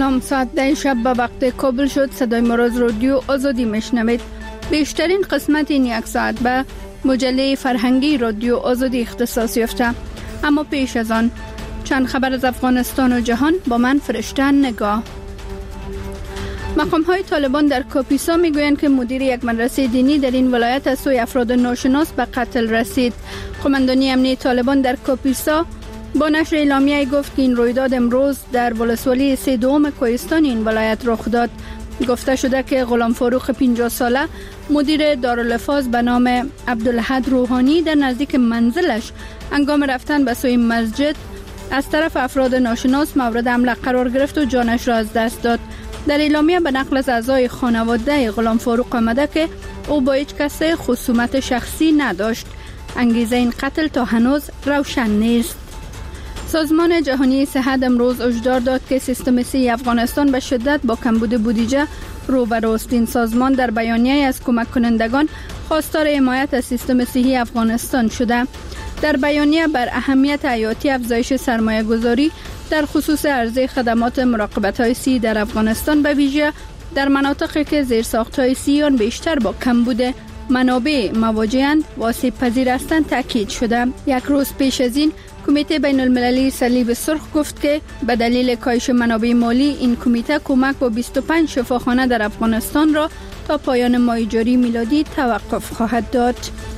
سلام، ساعت 10 شب به وقت کابل شد. صدای ما را از رادیو آزادی میشنوید. بیشترین قسمت این یک ساعت به مجله فرهنگی رادیو آزادی اختصاص یافته. اما پیش از آن چند خبر از افغانستان و جهان با من فرشته نگاه. مقام‌های طالبان در کاپیسا میگویند که مدیر یک مدرسه دینی در این ولایت از سوی افراد ناشناس به قتل رسید. قماندانی امنیتی طالبان در کاپیسا با نشر اعلامیه گفت که این رویداد امروز در ولسوالی سیدوم کوهستان این ولایت رخ داد. گفته شده که غلام فاروق 50 ساله مدیر دارالحفاظ به نام عبدالحد روحانی در نزدیک منزلش هنگام رفتن به سوی مسجد از طرف افراد ناشناس مورد حمله قرار گرفت و جانش را از دست داد. در اعلامیه به نقل از اعضای خانواده غلام فاروق آمده که او با هیچ کس خصومت شخصی نداشت. انگیزه این قتل تا هنوز روشن نیست. سازمان جهانی صحت امروز هشدار داد که سیستم صحی افغانستان به شدت با کمبود بودجه روبروست. این سازمان در بیانیه از کمک کنندگان خواستار حمایت از سیستم صحی افغانستان شده. در بیانیه بر اهمیت حیاتی افزایش سرمایه گذاری در خصوص عرضه خدمات مراقبت های صحی در افغانستان به ویژه در مناطقی که زیرساخت های صحی آن بیشتر با کمبود منابع مواجه‌اند و آسیب پذیر هستند تاکید شده. یک روز پیش از این کمیته بین المللی صلیب سرخ گفت که به دلیل کاهش منابع مالی این کمیته کمک با 25 شفاخانه در افغانستان را تا پایان ماه جاری میلادی توقف خواهد داد.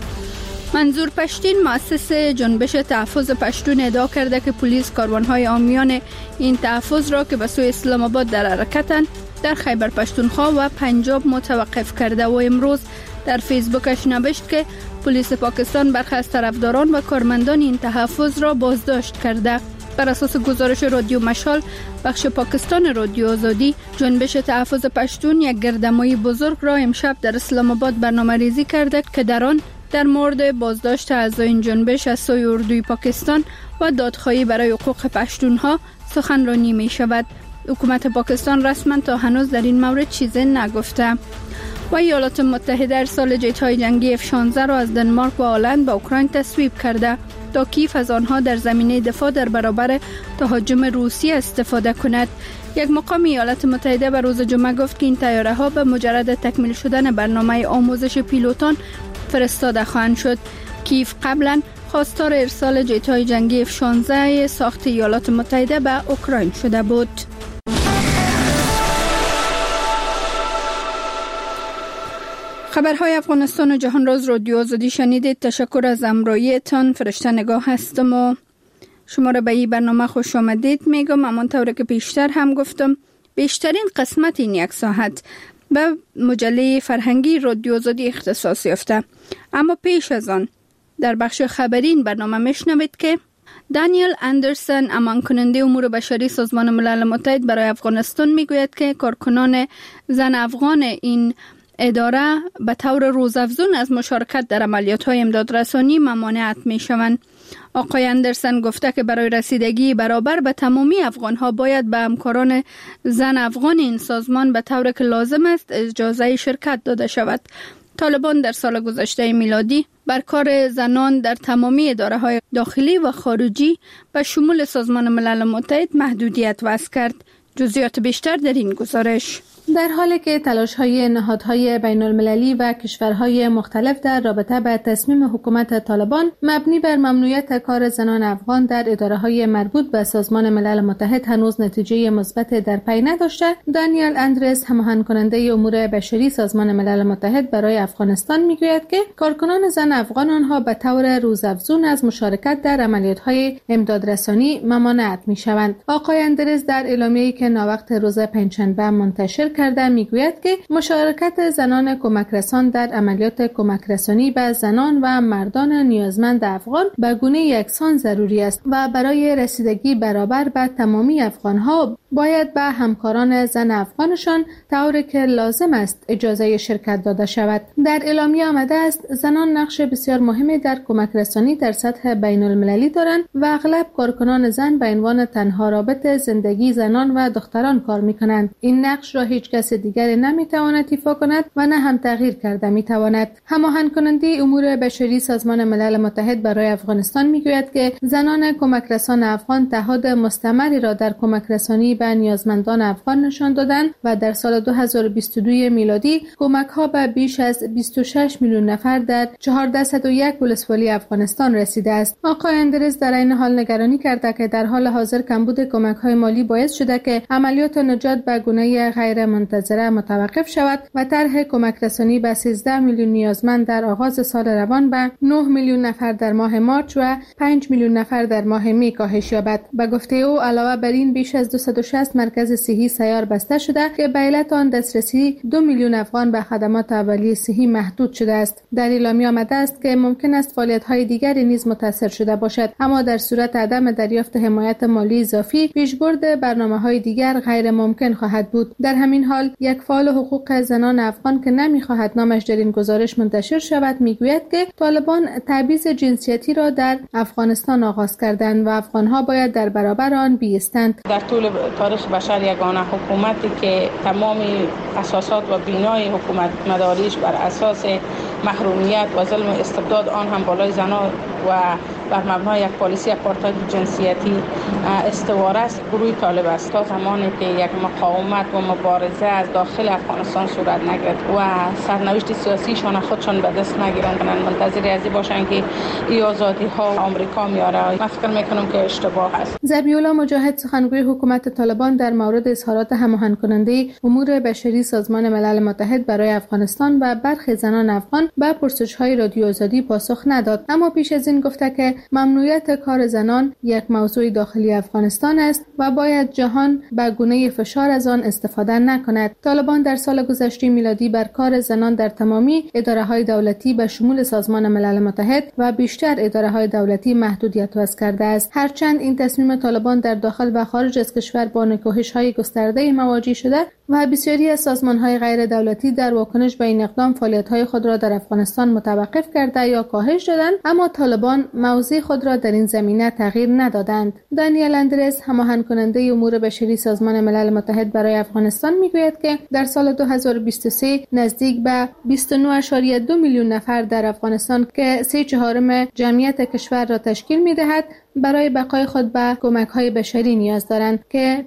منظور پشتین مؤسس جنبش تحفظ پشتون ادعا کرده که پلیس کاروانهای عامیان این تحفظ را که به سوی اسلام آباد در حرکتند در خیبر پشتونخوا و پنجاب متوقف کرده و امروز در فیسبوکش نوشت که پلیس پاکستان برخی از طرفداران و کارمندان این تحفظ را بازداشت کرده. بر اساس گزارش رادیو مشال بخش پاکستان رادیو آزادی، جنبش تحفظ پشتون یک گردمایی بزرگ را امشب در اسلام آباد برنامه‌ریزی کرده که در آن در مورد بازداشت اعضای این جنبش از سوی اردوی پاکستان و دادخواهی برای حقوق پشتونها سخنرانی می شود. حکومت پاکستان رسما تا هنوز در این مورد چیزی نگفته. و ایالات متحده ارسال جت‌های جنگی F-16 را از دنمارک و هلند به اوکراین تصویب کرده تا کیف از آنها در زمینه دفاع در برابر تهاجم روسیه استفاده کند. یک مقام ایالات متحده به روز جمعه گفت که این طیاره ها به مجرد تکمیل شدن برنامه آموزش پیلوتان فرستاده خواهند شد. کیف قبلا خواستار ارسال جت‌های جنگی F-16 ساخت ایالات متحده به اوکراین شده بود. خبرهای افغانستان و جهان را از رادیو آزادی شنیدید. تشکر از همراهیتان. فرشته نگاه هستم و شما را به این برنامه خوش آمدید میگم. همانطور که پیشتر هم گفتم بیشترین قسمت این یک ساعت به مجله فرهنگی رادیو آزادی اختصاص یافته. اما پیش از آن در بخش خبری این برنامه میشنوید که دانیل اندرسن، امان کننده امور بشری سازمان ملل متحد برای افغانستان میگوید که کارکنان زن افغان این اداره به طور روزافزون از مشارکت در عملیات‌های امدادرسانی ممانعت می‌شوند. آقای اندرسن گفته که برای رسیدگی برابر به تمامی افغان‌ها باید به همکاران زن افغان این سازمان به طور که لازم است اجازه شرکت داده شود. طالبان در سال گذشته میلادی بر کار زنان در تمامی اداره‌های داخلی و خارجی به شمول سازمان ملل متحد محدودیت وضع کرد. جزئیات بیشتر در این گزارش. در حالی که تلاش‌های نهادهای بین‌المللی و کشورهای مختلف در رابطه با تصمیم حکومت طالبان مبنی بر ممنوعیت کار زنان افغان در اداره‌های مربوط به سازمان ملل متحد هنوز نتیجه مثبت در پی نداشته، دانیل اندرس، هماهنگ کننده امور بشری سازمان ملل متحد برای افغانستان میگوید که کارکنان زن افغان آنها به طور روزافزون از مشارکت در عملیات‌های امدادرسانی ممانعت می‌شوند. آقای اندرس در اعلامیه‌ای که ناوقت روز پنجشنبه منتشر کرده میگوید که مشارکت زنان کمک رسان در عملیات کمک رسانی به زنان و مردان نیازمند افغان به گونه یکسان ضروری است و برای رسیدگی برابر به تمامی افغانها باید به همکاران زن افغانشان طوری که لازم است اجازه شرکت داده شود. در اعلامیه آمده است زنان نقش بسیار مهمی در کمک رسانی در سطح بین المللی دارند و اغلب کارکنان زن به عنوان تنها رابط زندگی زنان و دختران کار میکنند. این نقش را هیچ هیچ کس دیگری نمیتواند ایفا کند و نه هم تغییر کرده میتواند. هماهنگ کننده امور بشری سازمان ملل متحد برای افغانستان میگوید که زنان کمک رسان افغان تعهد مستمری را در کمک رسانی به نیازمندان افغان نشان دادند و در سال 2022 میلادی کمک ها به بیش از 26 میلیون نفر در 401 ولسوالی افغانستان رسیده است. آقای اندرس در این حال نگرانی کرده که در حال حاضر کمبود کمک های مالی باعث شده که عملیات نجات به گونه غیر منتظره متوقف شود و طرح کمک رسانی به 13 میلیون نیازمند در آغاز سال روان به 9 میلیون نفر در ماه مارچ و 5 میلیون نفر در ماه می کاهش یابد. به گفته او علاوه بر این بیش از 260 مرکز صحی سیار بسته شده که به علت آن دسترسی 2 میلیون افغان به خدمات اولیه صحی محدود شده است. در اعلامیه آمده است که ممکن است فعالیت‌های دیگری نیز متاثر شده باشد، اما در صورت عدم دریافت حمایت مالی اضافی پیشبرد برنامه‌های دیگر غیر ممکن خواهد بود. در همین حال یک فعال حقوق زنان افغان که نمی‌خواهد نامش در این گزارش منتشر شود میگوید که طالبان تبعیض جنسیتی را در افغانستان آغاز کردند و افغان‌ها باید در برابر آن بایستند. در طول تاریخ بشر یگانه حکومتی که تمام اساسات و بنای حکومت مداریش بر اساس محرومیت و ظلم و استبداد آن هم بالای زنان و بر مبنای یک پالیسی آپارتاید جنسیتی استوار است، گروه طالب است. تا زمانی که یک مقاومت و مبارزه از داخل افغانستان صورت نگیرد و سرنوشت سیاسیشان خودشان به دست نگیرند، منتظر ازی باشند که این آزادی ها آمریکا میاره. من فکر میکنم که اشتباه است. ذبیح الله مجاهد سخنگوی حکومت طالبان در مورد اظهارات هماهنگ کننده امور بشری سازمان ملل متحد برای افغانستان و برخی زنان افغان به پرسش‌های رادیو آزادی پاسخ نداد، اما پیش از این گفته که ممنوعیت کار زنان یک موضوع داخلی افغانستان است و باید جهان به گونه فشار از آن استفاده نکند. طالبان در سال گذشته میلادی بر کار زنان در تمامی اداره‌های دولتی به شمول سازمان ملل متحد و بیشتر اداره‌های دولتی محدودیت وضع کرده است. هرچند این تصمیم طالبان در داخل و خارج از کشور با نکوهش‌های گسترده مواجه شده و بسیاری از سازمان‌های غیر دولتی در واکنش به این اقدام فعالیت‌های خود را در افغانستان متوقف کرده یا کاهش دادند، اما طالبان موضع خود را در این زمینه تغییر ندادند. دانیل اندرس هماهنگ کننده امور بشری سازمان ملل متحد برای افغانستان میگوید که در سال 2023 نزدیک به 29.2 میلیون نفر در افغانستان که 3/4 جمعیت کشور را تشکیل می‌دهد برای بقای خود به کمک‌های بشری نیاز دارند که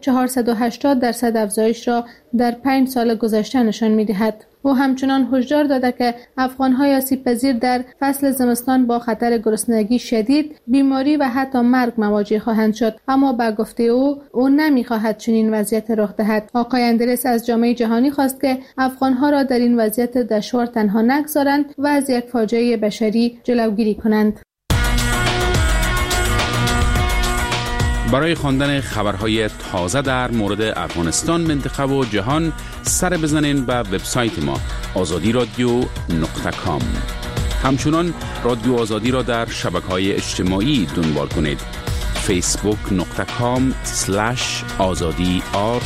480% افزایش را در 5 سال گذشته نشان می‌دهد. او همچنان هشدار داده که افغان‌های آسیب‌پذیر در فصل زمستان با خطر گرسنگی شدید، بیماری و حتی مرگ مواجه خواهند شد، اما با گفته او نمی‌خواهد چنین وضعیت رخ دهد. آقای اندرس از جامعه جهانی خواست که افغان‌ها را در این وضعیت دشوار تنها نگذارند و از یک فاجعه بشری جلوگیری کنند. برای خواندن خبرهای تازه در مورد افغانستان، منطقه و جهان سر بزنین به وبسایت ما azadiradio.com. همچنان رادیو آزادی را در شبکه‌های اجتماعی دنبال کنید. facebook.com/azadi_r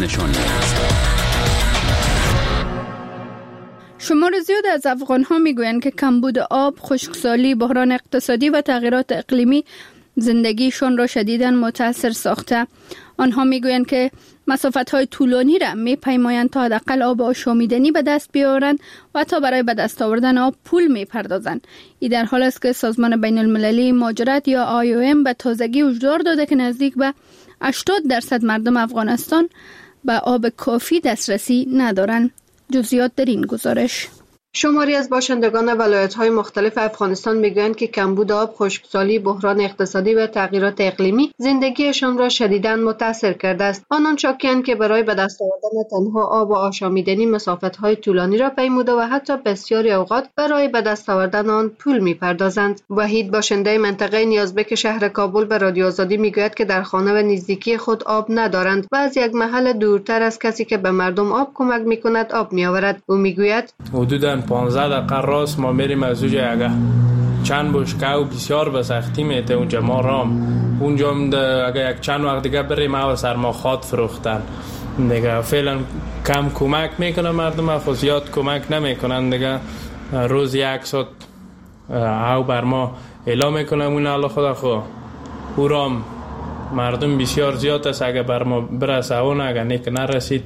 شمار زیاد از افغان‌ها میگویند که کمبود آب، خشکسالی، بحران اقتصادی و تغییرات اقلیمی زندگیشان را شدیداً متاثر ساخته. آنها میگویند که مسافت‌های طولانی را میپیمایند تا حداقل آب آشامیدنی به دست بیاورند و تا برای به دست آوردن آب پول میپردازند. این در حال است که سازمان بین المللی مهاجرت یا IOM به تازگی هشدار داده که نزدیک به 80% مردم افغانستان به آب کافی دسترسی ندارند. جزئیات در این گزارش. شماری از باشندگان ولایت‌های مختلف افغانستان میگویند که کمبود آب، خشکسالی، بحران اقتصادی و تغییرات اقلیمی زندگیشان را شدیداً متاثر کرده است. آنان شاکی‌اند که برای به دست آوردن تنها آب و آشامیدنی مسافت‌های طولانی را پیموده و حتی بسیاری اوقات برای به دست آوردن آن پول می‌پردازند. وحید باشنده منطقه نیازبک شهر کابل به رادیو آزادی میگوید که در خانه و نزدیکی خود آب ندارند و از یک محل دورتر از کسی که به مردم آب کمک می‌کند آب می‌آورد. او میگوید حدوداً 15 دقیقه راست ما میریم از اونجا اگه چند بشکه و بسیار به سختی میته اونجا ما رام اونجا اگه یک چند وقت دیگه بریم او سرما خاد فروختن دیگه فعلا کم کمک میکنه مردم افو زیاد کمک نمیکنن دیگه روز 1 ساعت او بر ما اعلام میکنه اون الله خدا خو او رام مردم بسیار زیاد است اگه بر ما برسه اون اگه نیک نرسید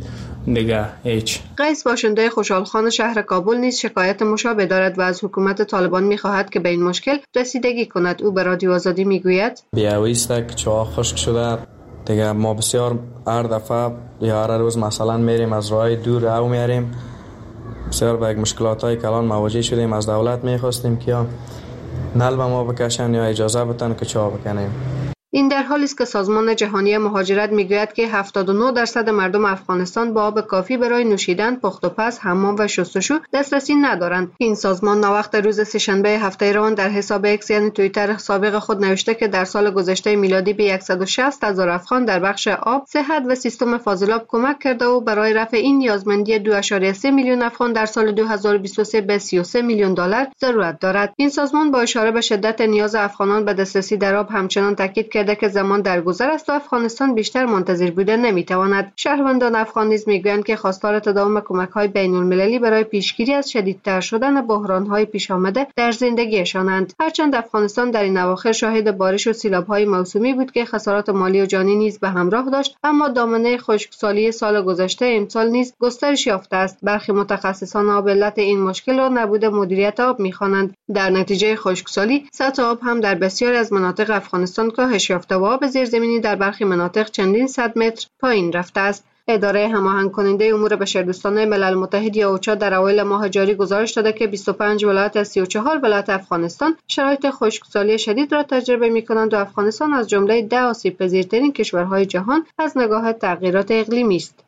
دیگه هیچ. قیس باشنده خوشحالخان شهر کابل نیز شکایت مشابه دارد و از حکومت طالبان می‌خواهد که به این مشکل رسیدگی کند. او به رادیو آزادی میگوید بیاویست که چاه خشک شده دیگه، ما بسیار هر دفعه یا هر روز مثلا میریم از راه دور او میاریم، بسیار به مشکلات‌های کلان مواجه شدیم. از دولت می‌خواستیم که یا نل به ما بکشن یا اجازه بدن که چاه بکنیم. این در حالی است که سازمان جهانی مهاجرت میگوید که 79% مردم افغانستان با آب کافی برای نوشیدن، پخت و پز، حمام و شستشو دسترسی ندارند. این سازمان ناوقت روز سه‌شنبه هفته روان در حساب ایکس یعنی توییتر سابق خود نوشته که در سال گذشته میلادی به 160,000 افغان در بخش آب، صحت و سیستم فاضلاب کمک کرده و برای رفع این نیازمندی 2.3 میلیون افغان در سال 2023 به 33 میلیون دلار ضرورت دارد. این سازمان با اشاره به شدت نیاز افغانان به دسترسی در آب همچنان تاکید کرده که زمان در گذر است و افغانستان بیشتر منتظر بوده نمیتواند. شهروندان افغان نیز میگویند که خواستار تداوم کمک‌های بین‌المللی برای پیشگیری از شدیدتر شدن بحران‌های پیش آمده در زندگیشانند. هرچند افغانستان در این اواخر شاهد بارش و سیلاب‌های موسومی بود که خسارات مالی و جانی نیز به همراه داشت، اما دامنه خشکسالی سال گذشته امسال نیز گسترش یافته است. برخی متخصصان آب علت این مشکل را نبود مدیریت آب می‌خوانند. در نتیجه خشکسالی سطح آب هم در بسیاری از مناطق افغانستان کاهش یافته و آب زیرزمینی در برخی مناطق چندین صد متر پایین رفته است. اداره هماهنگ کننده امور بشردوستانه ملل متحد یا اوچا در اوایل ماه جاری گزارش داده که 25 ولایت از 34 ولایت افغانستان شرایط خشکسالی شدید را تجربه می‌کنند و افغانستان از جمله 10 آسیب‌پذیرترین کشورهای جهان از نگاه تغییرات اقلیمی است.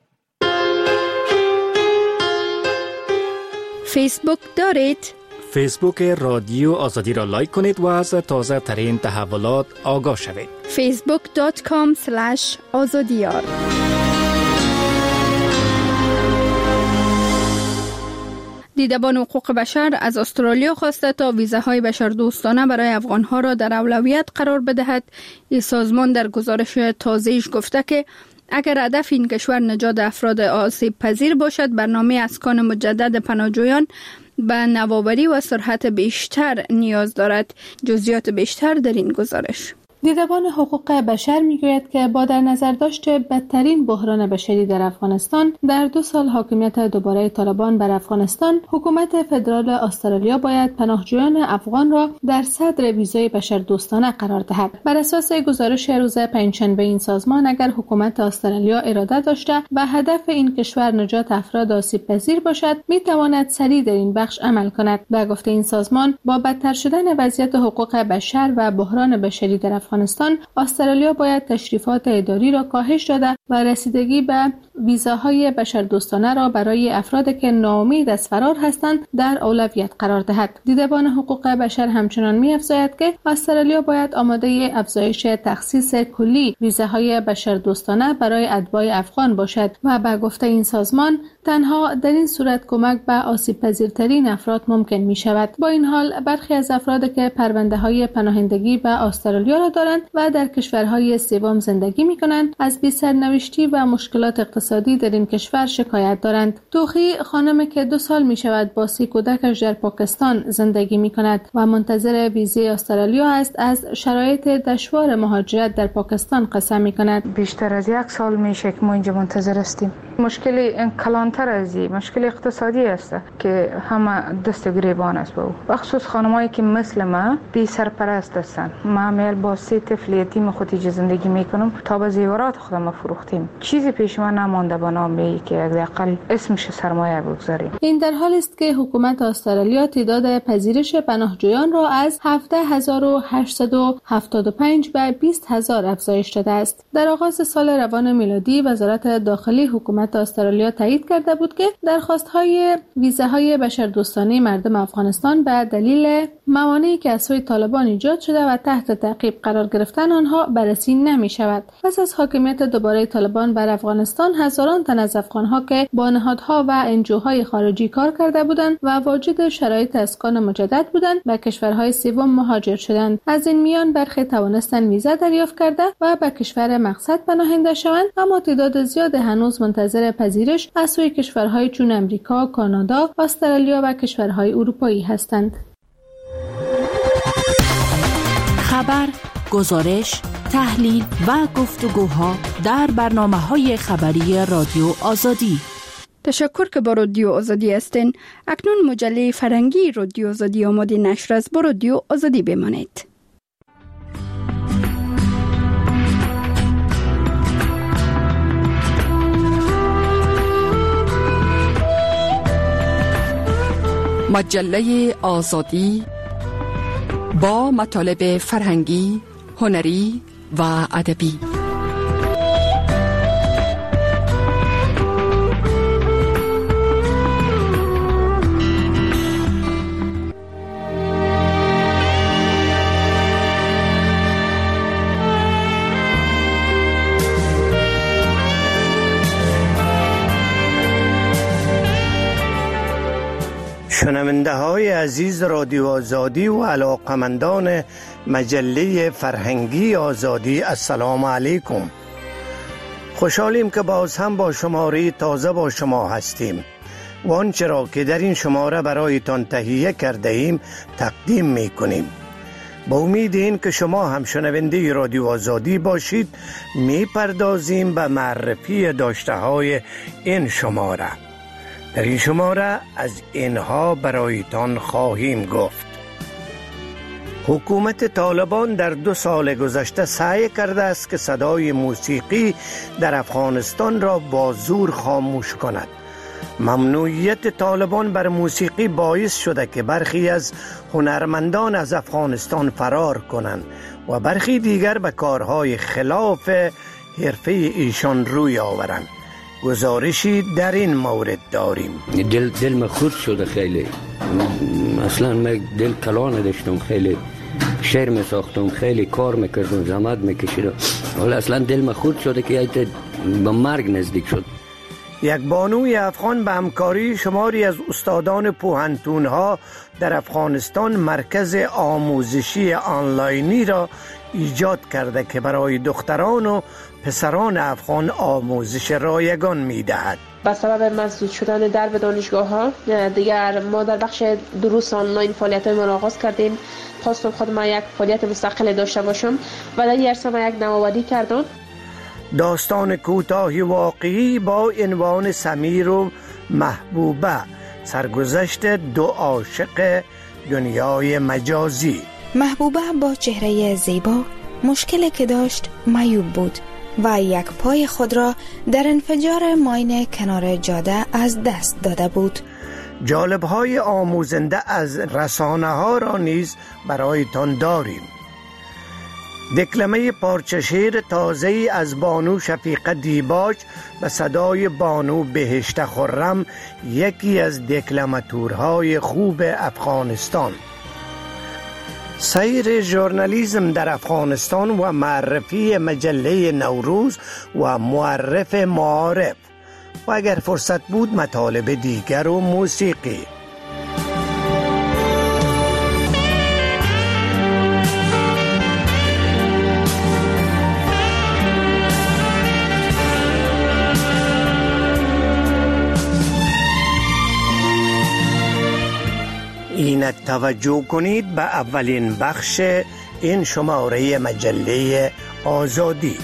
فیسبوک دارید؟ فیسبوک رادیو آزادی را لایک کنید و از تازه ترین تحولات آگاه شوید. facebook.com/azadiyar. دیدبان حقوق بشر از استرالیا خواسته تا ویزاهای بشردوستانه برای افغانها را در اولویت قرار بدهد. این سازمان در گزارش تازه‌ایش گفته که اگر هدف این کشور نجات افراد آسیب پذیر باشد، برنامه اسکان مجدد پناهجویان به نوآوری و سرعت بیشتر نیاز دارد. جزئیات بیشتر در این گزارش. دیدبان حقوق بشر میگوید که با در نظر داشت بدترین بحران بشری در افغانستان، در 2 سال حاکمیت دوباره طالبان بر افغانستان، حکومت فدرال استرالیا باید پناهجویان افغان را در صدر ویزای بشردوستانه قرار دهد. بر اساس گزارش روز پنجشنبه این سازمان، اگر حکومت استرالیا اراده داشته و هدف این کشور نجات افراد آسیب پذیر باشد، میتواند سریع در این بخش عمل کند. به گفته این سازمان، با بدتر شدن وضعیت حقوق بشر و بحران بشری در افغانستان، استرالیا باید تشریفات اداری را کاهش داده و رسیدگی به ویزاهای بشردوستانه را برای افرادی که ناامید از فرار هستند در اولویت قرار دهد. دیدبان حقوق بشر همچنان می‌افزاید که استرالیا باید آماده افزایش تخصیص کلی ویزاهای بشردوستانه برای اتباع افغان باشد و به گفته این سازمان، تنها در این صورت کمک به آسیب پذیرترین افراد ممکن می شود. با این حال، برخی از افرادی که پرونده های پناهندگی به استرالیا را دارند و در کشورهای سوم زندگی می کنند، از بی سرنوشتی و مشکلات اقتصادی در این کشور شکایت دارند. توخی خانمی که 2 سال می شود با 30 کودکش در پاکستان زندگی می کند و منتظر ویزای استرالیا است، از شرایط دشوار مهاجرت در پاکستان قصه می کند. بیشتر از 1 سال میشه که ما اینجا منتظر هستیم. مشکلی کلانتر از این مشکل اقتصادی است که همه دست گریبان است. به خصوص خانمایی که مثل ما بی سرپرست هستند. ما میل با 3 طفل یتیم خودی زندگی میکنم، تا به زیورات خودم فروختیم. چیزی پیش ما نمانده به نام که حداقل اسمش سرمایه بگذاریم. این در حالی است که حکومت استرالیا تعداد پذیرش پناهجویان را از 17,875 به 20,000 افزایش داده است. در آغاز سال روان میلادی، وزارت داخلی حکومت استرالیا تایید کرده بود که درخواست‌های ویزاهای بشردوستانه مردم افغانستان به دلیل موانعی که از سوی طالبان ایجاد شده و تحت تعقیب قرار گرفتن آنها بررسی نمی‌شود. پس از حاکمیت دوباره طالبان بر افغانستان، هزاران تن از افغان‌ها که با نهادها و انجوهای خارجی کار کرده بودند و واجد شرایط اسکان مجدد بودند، به کشورهای سوم مهاجر شدند. از این میان برخی توانستند ویزا دریافت کرده و به کشور مقصد پناهنده شوند، اما تعداد زیاد هنوز منتظر پذیرش از سوی کشورهای چون امریکا، کانادا، استرالیا و کشورهای اروپایی هستند. خبر، گزارش، تحلیل و گفتگوها در برنامه‌های خبری رادیو آزادی. تشکر که با رادیو آزادی هستین. اکنون مجله فرهنگی رادیو آزادی آماده نشر است. با رادیو آزادی بمانید. مجله آزادی با مطالب فرهنگی، هنری و ادبی. شنونده های عزیز رادیو آزادی و علاقمندان مجله فرهنگی آزادی، السلام علیکم. خوشحالیم که باز هم با شماره تازه با شما هستیم و آنچه را که در این شماره برایتان تهیه کرده ایم تقدیم می کنیم. با امید این که شما هم شنونده رادیو آزادی باشید می پردازیم به معرفی داشته های این شماره. در این شماره از اینها برایتان خواهیم گفت: حکومت طالبان در 2 سال گذشته سعی کرده است که صدای موسیقی در افغانستان را با زور خاموش کند. ممنوعیت طالبان بر موسیقی باعث شده که برخی از هنرمندان از افغانستان فرار کنند و برخی دیگر به کارهای خلاف حرفه ایشان روی آورند. گزارشی در این مورد داریم. دل من خورد شده خیلی. اصلا من دل کلا نداشتم، خیلی شعر می ساختم، خیلی کار میکردم، زحمت میکشیدم، حالا اصلا دل من خورد شده که به مرگ نزدیک شد. یک بانوی افغان به همکاری شماری از استادان پوهنتون‌ها در افغانستان مرکز آموزشی آنلاینی را ایجاد کرده که برای دختران و پسران افغان آموزش رایگان می‌دهد. با سبب مسدود شدن درب دانشگاه‌ها دیگر ما در بخش دروس آنلاین فعالیت‌های ما را آغاز کردیم. خواستم خودم یک فعالیت مستقل داشته باشم و در این عرصه ما یک نوآوری کردم. داستان کوتاهی واقعی با عنوان سمیر و محبوبه، سرگذشت 2 عاشق دنیای مجازی. محبوبه با چهره زیبا مشکلی که داشت معیوب بود و یک پای خود را در انفجار ماین کنار جاده از دست داده بود. جالب‌های آموزنده از رسانه‌ها را نیز برایتان داریم. دکلمه پارچه شعر تازه‌ای از بانو شفیقه دیباج به صدای بانو بهشت خرم، یکی از دکلماتورهای خوب افغانستان. سیر ژورنالیسم در افغانستان و معرفی مجله نوروز و معرف معارف و اگر فرصت بود مطالب دیگر و موسیقی. اینک توجه کنید به اولین بخش این شماره مجله آزادی.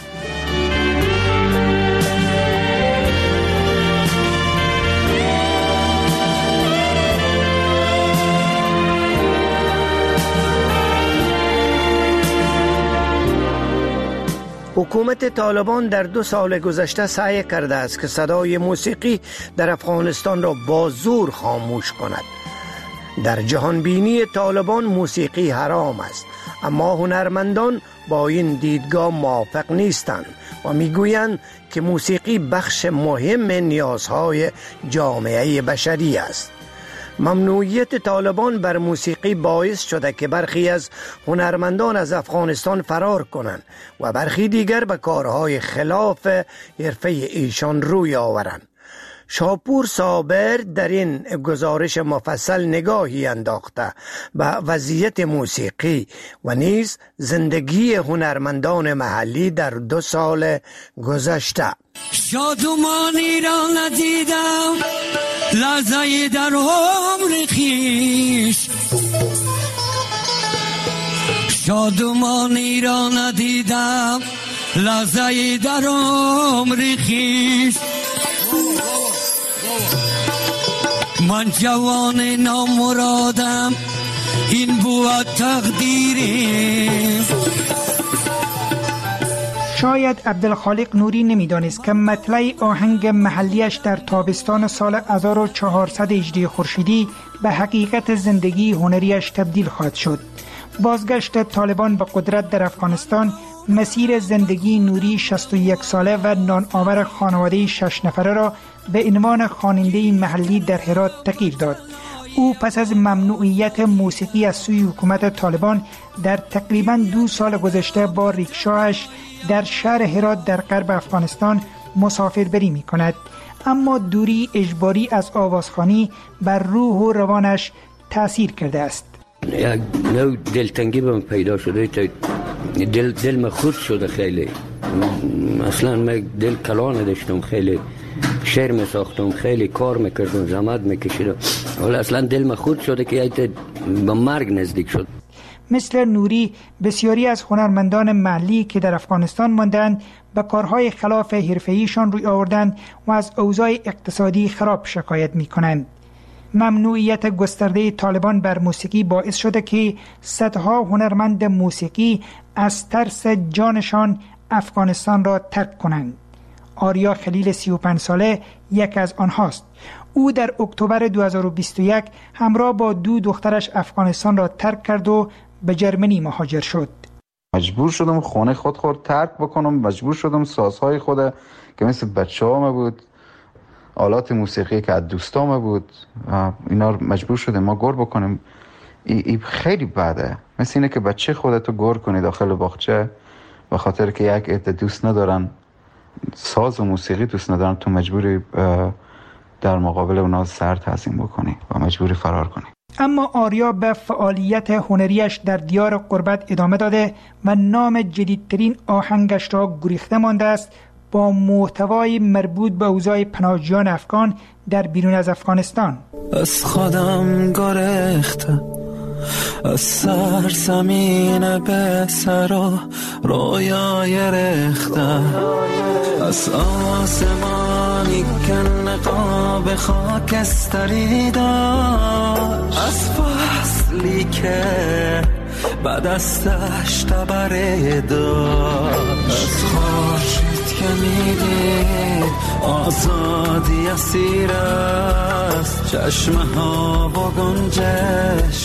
حکومت طالبان در 2 سال گذشته سعی کرده است که صدای موسیقی در افغانستان را با زور خاموش کند. در جهانبینی طالبان موسیقی حرام است، اما هنرمندان با این دیدگاه موافق نیستند و میگویند که موسیقی بخش مهم نیازهای جامعه بشری است. ممنوعیت طالبان بر موسیقی باعث شده که برخی از هنرمندان از افغانستان فرار کنند و برخی دیگر به کارهای خلاف حرفه ایشان روی آورند. شاپور صابر در این گزارش مفصل نگاهی انداخته به وضعیت موسیقی و نیز زندگی هنرمندان محلی در 2 سال گذشته. شادمانی را ندیدم لحظه در عمر خویش، شادمانی را ندیدم لحظه در عمر خویش. من جوان نامرادم این بود تقدیریم. شاید عبدالخالق نوری نمیدانست که مطلع آهنگ محلیش در تابستان سال 1400 هجری خورشیدی به حقیقت زندگی هنریش تبدیل خواهد شد. بازگشت طالبان به قدرت در افغانستان مسیر زندگی نوری 61 ساله و نانآور خانواده 6 نفره را به عنوان خواننده محلی در هرات تغییر داد. او پس از ممنوعیت موسیقی از سوی حکومت طالبان در تقریباً 2 سال گذشته با ریکشاش در شهر هرات در غرب افغانستان مسافربری می کند. اما دوری اجباری از آوازخوانی بر روح و روانش تأثیر کرده است. یک نوع دلتنگی به من پیدا شده، دل من خورد شده خیلی. اصلا من دل کلان داشتم، خیلی شعر می ساختم، خیلی کار میکردم، زحمت میکشیدم، ولی اصلا دل من خورد شده که به مرگ نزدیک شد. مثل نوری بسیاری از هنرمندان محلی که در افغانستان ماندند به کارهای خلاف حرفه‌ایشان روی آوردند و از اوضاع اقتصادی خراب شکایت میکنند. ممنوعیت گسترده طالبان بر موسیقی باعث شده که صدها هنرمند موسیقی از ترس جانشان افغانستان را ترک کنند. آریا خلیل 35 ساله یک از آنهاست. او در اکتبر 2021 همراه با 2 دخترش افغانستان را ترک کرد و به جرمنی مهاجر شد. مجبور شدم خانه خود ترک بکنم، مجبور شدم سازهای خود که مثل بچه‌هام بود، آلات موسیقی که از دوستام بود، اینا مجبور شدم ما گور بکنیم. این خیلی بده، مثل اینه که بچه خودتو گور کنی داخل باغچه به خاطر که یک عده دوست ندارن، ساز و موسیقی دوست ندارن، تو مجبوری در مقابل اونا سر تعظیم بکنی و مجبوری فرار کنی. اما آریا به فعالیت هنریش در دیار غربت ادامه داده و نام جدیدترین آهنگش را گریخته مانده است، با محتوای مربوط به اوضاع پناهجویان افغان در بیرون از افغانستان. از خودم گریختم، از سرزمین به سر رویای رختم، از آسمانی که نقاب خاکستری داشت، از فصلی که به دستش تبره داشت، از خورشید که میدید آزادی اسیر است، چشمها و گنجشک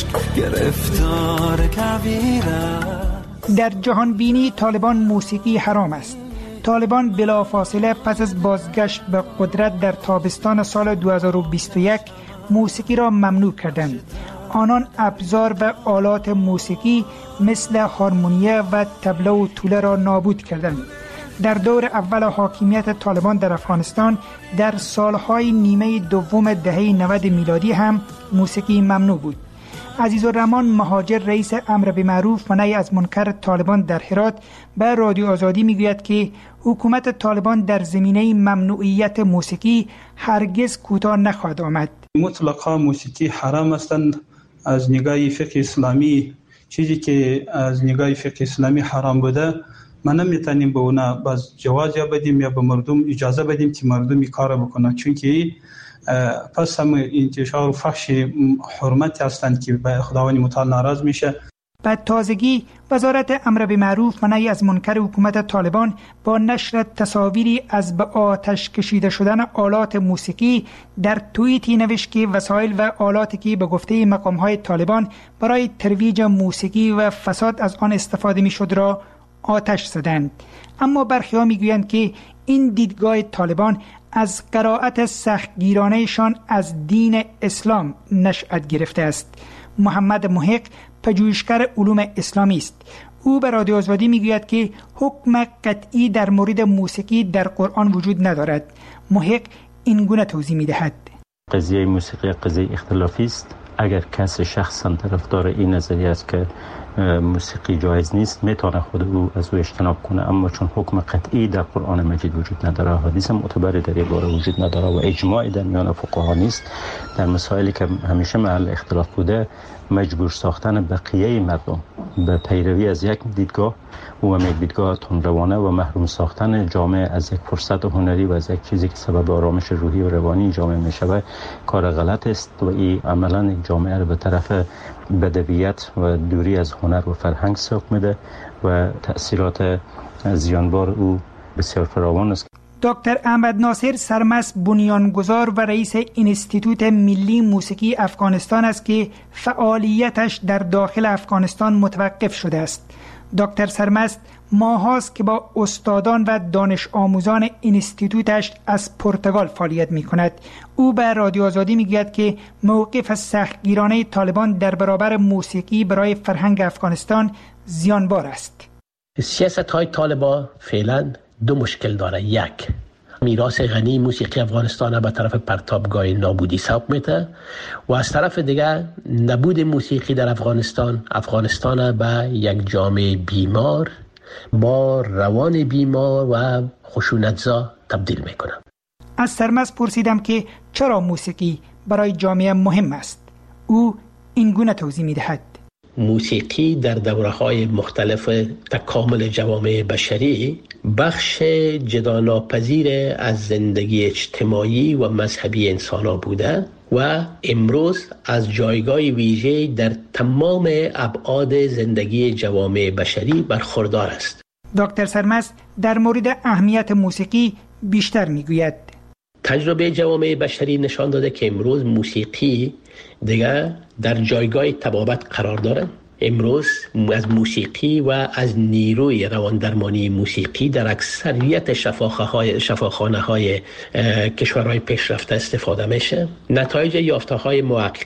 گرفتار کویر است. در جهان بینی طالبان موسیقی حرام است. طالبان بلافاصله پس از بازگشت به قدرت در تابستان سال 2021 موسیقی را ممنوع کردند. آنان ابزار و آلات موسیقی مثل هارمونیه و طبله و توله را نابود کردند. در دور اول حاکمیت طالبان در افغانستان در سالهای نیمه دوم دهه 90 میلادی هم موسیقی ممنوع بود. عزیزالرحمن مهاجر رئیس امر بالمعروف و نهی از منکر طالبان در هرات به رادیو آزادی میگوید که حکومت طالبان در زمینه ممنوعیت موسیقی هرگز کوتاه نخواهد آمد. مطلقا موسیقی حرام هستند از نگاه فقه اسلامی. چیزی که از نگاه فقه اسلامی حرام بوده ما نمیتونیم به اونا باز جواز بدیم یا به مردم اجازه بدیم که مردم این کار بکنن، چون که پس هم انتشار و فحش حرمت هستند که به خداوند متعال ناراض میشه. بعد تازگی وزارت امر بالمعروف و نهی از منکر حکومت طالبان با نشر تصاویری از به آتش کشیده شدن آلات موسیقی در توییتی نوشت که وسایل و آلاتی که به گفته مقام‌های طالبان برای ترویج موسیقی و فساد از آن استفاده میشد را آتش زدند. اما برخی‌ها میگویند که این دیدگاه طالبان از قرائت سختگیرانهشان از دین اسلام نشأت گرفته است. محمد محق پژوهشگر علوم اسلامی است. او به رادیو آزادی میگوید که حکم قطعی در مورد موسیقی در قرآن وجود ندارد. محق این گونه توضیح میدهد: قضیه موسیقی قضیه اختلافی است. اگر کسی شخصا طرفدار این نظریه است که موسیقی جایز نیست، میتونه خود او از او اجتناب کنه، اما چون حکم قطعی در قرآن مجید وجود نداره، حدیث معتبری در این باره وجود نداره و اجماعی در میان فقها نیست، در مسائلی که همیشه محل اختلاف بوده مجبور ساختن بقیه مردم به پیروی از یک دیدگاه و یک دیدگاه تندروانه و محروم ساختن جامعه از یک فرصت هنری و از یک چیزی که سبب آرامش روحی و روانی جامعه می شود کار غلط است و این عملا جامعه را به طرف بدویت و دوری از هنر و فرهنگ سوق میده و تأثیرات زیانبار او بسیار فراوان است. دکتر احمد ناصر سرمست بنیانگذار و رئیس انستیتوت ملی موسیقی افغانستان است که فعالیتش در داخل افغانستان متوقف شده است. دکتر سرمست ماهاست که با استادان و دانش آموزان انستیتوتش از پرتغال فعالیت می کند. او به رادیو آزادی می گوید که موقف سختگیرانه طالبان در برابر موسیقی برای فرهنگ افغانستان زیانبار است. سیاست های طالبان فعلا دو مشکل داره. یک، میراث غنی موسیقی افغانستان به طرف پرتابگاه نابودی سوق میده و از طرف دیگر نبود موسیقی در افغانستان به یک جامعه بیمار با روان بیمار و خشونتزا تبدیل میکنه. از سرمست پرسیدم که چرا موسیقی برای جامعه مهم است. او این گونه توضیح میدهد: موسیقی در دوره‌های مختلف تکامل جوامع بشری بخش جداناپذیر از زندگی اجتماعی و مذهبی انسان‌ها بوده و امروز از جایگاه ویژه در تمام ابعاد زندگی جوامع بشری برخوردار است. دکتر سرمست در مورد اهمیت موسیقی بیشتر میگوید: تجربه جوامع بشری نشان داده که امروز موسیقی دیگر در جایگاه طبابت قرار دارد. امروز از موسیقی و از نیروی رواندرمانی موسیقی در اکثریت شفاخانه های کشورهای پیشرفته استفاده میشه. نتایج یافته های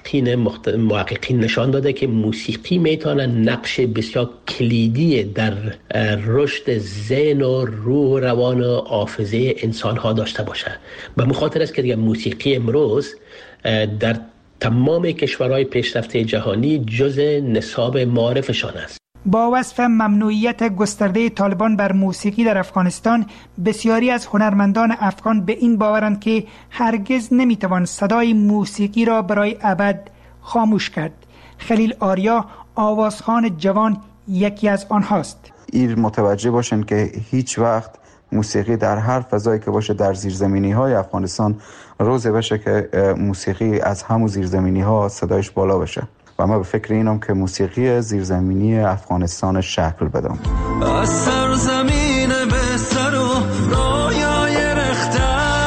محققین نشان داده که موسیقی میتونه نقش بسیار کلیدی در رشد ذهن و روح و روان و حافظه انسان ها داشته باشه. به مخاطر است که دیگه موسیقی امروز در تمام کشورهای پیشرفته جهانی جز نصاب معارفشان است. با وصف ممنوعیت گسترده طالبان بر موسیقی در افغانستان، بسیاری از هنرمندان افغان به این باورند که هرگز نمیتوان صدای موسیقی را برای ابد خاموش کرد. خلیل آریا، آوازخوان جوان، یکی از آنهاست. این متوجه باشن که هیچ وقت موسیقی در هر فضایی که باشه در زیرزمینی های افغانستان روزه بشه که موسیقی از همون زیرزمینی ها صدایش بالا بشه و من به فکر اینم که موسیقی زیرزمینی افغانستان شکل بدم. از سرزمین به سر و رایای رخته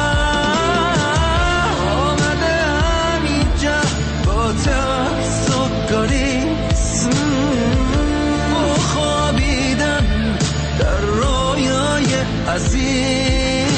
آمده همینجا با تفسکاری خوابیدن در رایای عزیز.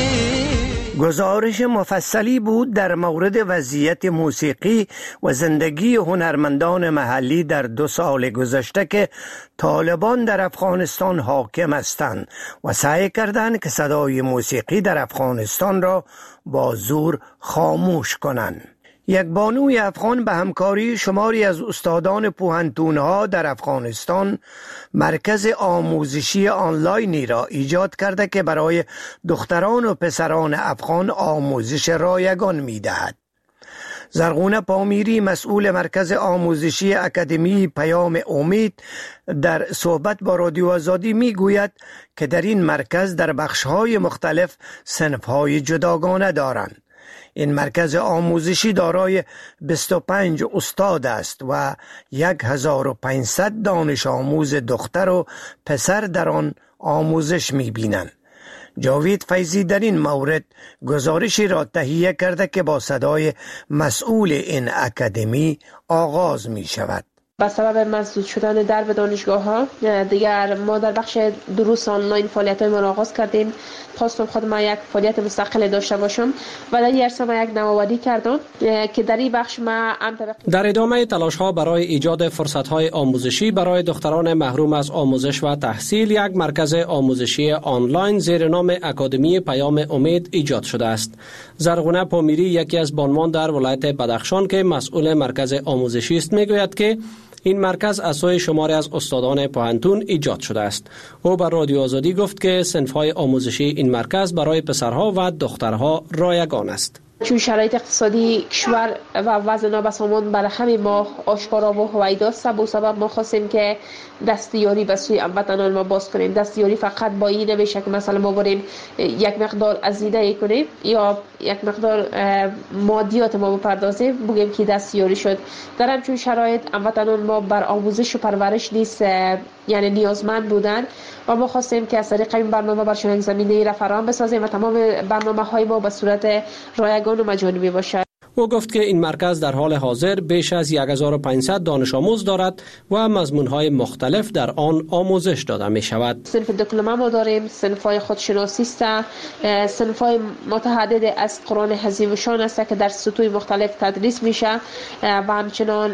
گزارش مفصلی بود در مورد وضعیت موسیقی و زندگی هنرمندان محلی در 2 سال گذشته که طالبان در افغانستان حاکم هستند و سعی کردند که صدای موسیقی در افغانستان را با زور خاموش کنند. یک بانوی افغان به همکاری شماری از استادان پوهنتون‌ها در افغانستان مرکز آموزشی آنلاینی را ایجاد کرده که برای دختران و پسران افغان آموزش رایگان می‌دهد. زرغونه پامیری، مسئول مرکز آموزشی اکادمی پیام امید، در صحبت با رادیو آزادی میگوید که در این مرکز در بخش‌های مختلف صنف‌های جداگانه دارند. این مرکز آموزشی دارای 25 استاد است و 1500 دانش آموز دختر و پسر در آن آموزش می‌بینند. جاوید فیضی در این مورد گزارشی را تهیه کرده که با صدای مسئول این اکادمی آغاز می شود. با سبب مسدود شدن درب دانشگاه ها دیگر ما در بخش دروس آنلاین فعالیت های ما را آغاز کردیم. خواستم خودم یک فعالیت مستقل داشته باشم و در این عرصه ما یک نوآوری کردم که در این بخش ما در ادامه تلاش ها برای ایجاد فرصت های آموزشی برای دختران محروم از آموزش و تحصیل، یک مرکز آموزشی آنلاین زیر نام اکادمی پیام امید ایجاد شده است. زرغونه پامیری، یکی از بانوان در ولایت بدخشان که مسئول مرکز آموزشی است، میگوید که این مرکز از سوی شماری از استادان پوهنتون ایجاد شده است. او بر رادیو آزادی گفت که صنف‌های آموزشی این مرکز برای پسرها و دخترها رایگان است. چون شرایط اقتصادی کشور و وضع نابسامان برای همین ما آشکارا و هویداست، به سبب ما خواستیم که دستیاری به سوی هموطنان ما باز کنیم. دستیاری فقط با این نمیشه که مثلا ما بریم یک مقدار ازیده کنیم یا یک مقدار مادیات ما بپردازیم بگیم که دستیاری شد. در همچون شرایط هموطنان ما بر آموزش و پرورش نیست، یعنی نیازمند بودن و ما خواستیم که از طریق این برنامه برشان یک زمینه را فراهم بسازیم و تمام برنامه‌های ما به صورت رایگان و مجانی باشد. او گفت که این مرکز در حال حاضر بیش از 1500 دانش آموز دارد و مضمون‌های مختلف در آن آموزش داده می شود. صنف دیپلم ما داریم، صنف‌های خودشناسی است، صنف‌های متعدد از قرآن حزیم شان است که در سطوح مختلف تدریس میشه و همچنان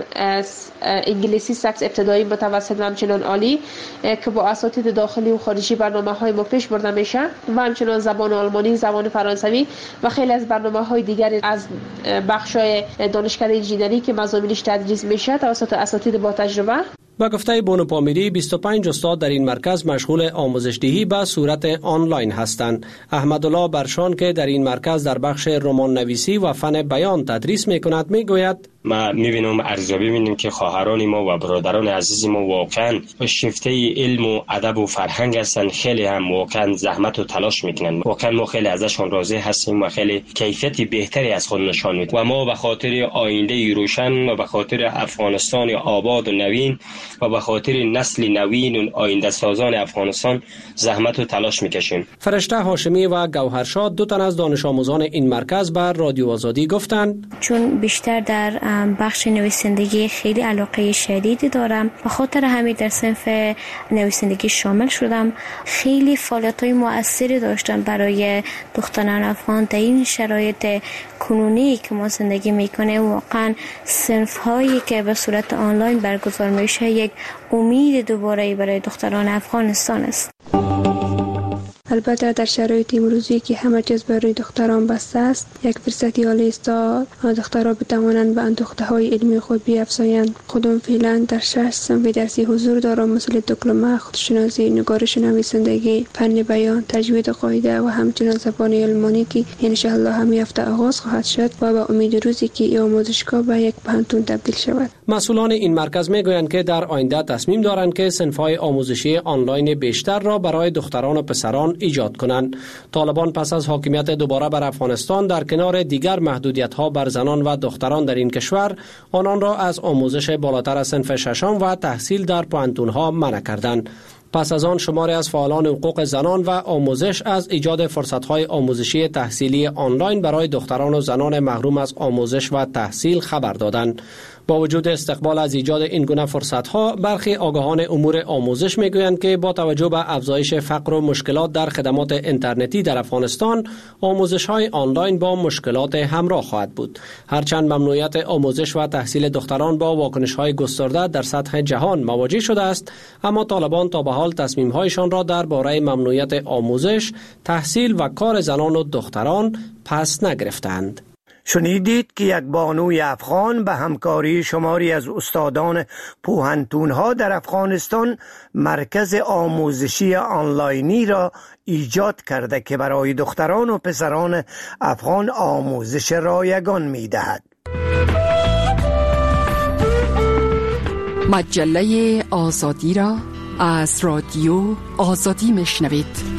انگلیسی سطح ابتدایی، متوسط و همچنان عالی که با اساتید داخلی و خارجی برنامه‌های ما پیش برده میشه و همچنان زبان آلمانی، زبان فرانسوی و خیلی از برنامه‌های دیگری از بخشای دانشکده انجینری که مضامینش تدریس میشه توسط اساتید با تجربه. با گفته بونو پامیری 25 استاد در این مرکز مشغول آموزش دهی به صورت آنلاین هستند. احمدالله برشان که در این مرکز در بخش رمان نویسی و فن بیان تدریس میکند میگوید ما میبینم ارزیابی میبینیم که خواهران ما و برادران عزیز ما واقعا شیفته علم و ادب و فرهنگ هستند، خیلی هم واقعا زحمت و تلاش میکنن. واقعا ما خیلی ازشون راضی هستیم و خیلی کیفیت بهتری از خود نشان میدن و ما به خاطر آینده روشن و به خاطر افغانستان آباد و نوین و به خاطر نسل نوین و آینده سازان افغانستان زحمت و تلاش میکشیم. فرشته هاشمی و گوهرشاد دو تن از دانش آموزان این مرکز بر رادیو آزادی گفتند چون بیشتر در بخش نویسندگی خیلی علاقه شدیدی دارم، به خاطر همین در صنف نویسندگی شامل شدم. خیلی فعالیت‌های مؤثری داشتن برای دختران افغان در این شرایط کنونی که ما زندگی میکنیم. واقعا صنف‌هایی که به صورت آنلاین برگزار میشه یک امید دوباره برای دختران افغانستان است. البته در شرایط امروزی که همه چیز برای دختران بسته است، یک فرصتی عالی است تا دخترها بتوانند به اندوخته‌های علمی خود بیافزایند. خودم فعلا در 6 صنف درسی حضور دارم، مثل دیپلم، خودشناسی، نگارش نویسندگی، فن بیان، تجوید قاعده و همچنین زبان آلمانی که ان شاء الله همین هفته آغاز خواهد شد و با امید روزی که این آموزشگاه به یک پانتون تبدیل شود. مسئولان این مرکز میگویند که در آینده تصمیم دارند که صنف‌های آموزشی آنلاین بیشتر را برای دختران و پسران ایجاد کنند. طالبان پس از حاکمیت دوباره بر افغانستان در کنار دیگر محدودیت‌ها بر زنان و دختران در این کشور، آنان را از آموزش بالاتر از صنف ششم و تحصیل در پوهنتون‌ها منع کردند. پس از آن شماری از فعالان حقوق زنان و آموزش از ایجاد فرصت‌های آموزشی تحصیلی آنلاین برای دختران و زنان محروم از آموزش و تحصیل خبر دادند. با وجود استقبال از ایجاد این گونه فرصت‌ها، برخی آگاهان امور آموزش می‌گویند که با توجه به افزایش فقر و مشکلات در خدمات اینترنتی در افغانستان، آموزش‌های آنلاین با مشکلات همراه خواهد بود. هرچند ممنوعیت آموزش و تحصیل دختران با واکنش‌های گسترده در سطح جهان مواجه شده است، اما طالبان تا به حال تصمیم‌هایشان را درباره ممنوعیت آموزش، تحصیل و کار زنان و دختران پس نگرفتند. شنیدید که یک بانوی افغان به همکاری شماری از استادان پوهنتون‌ها در افغانستان مرکز آموزشی آنلاینی را ایجاد کرده که برای دختران و پسران افغان آموزش رایگان می‌دهد. مجله آزادی را از رادیو آزادی میشنوید.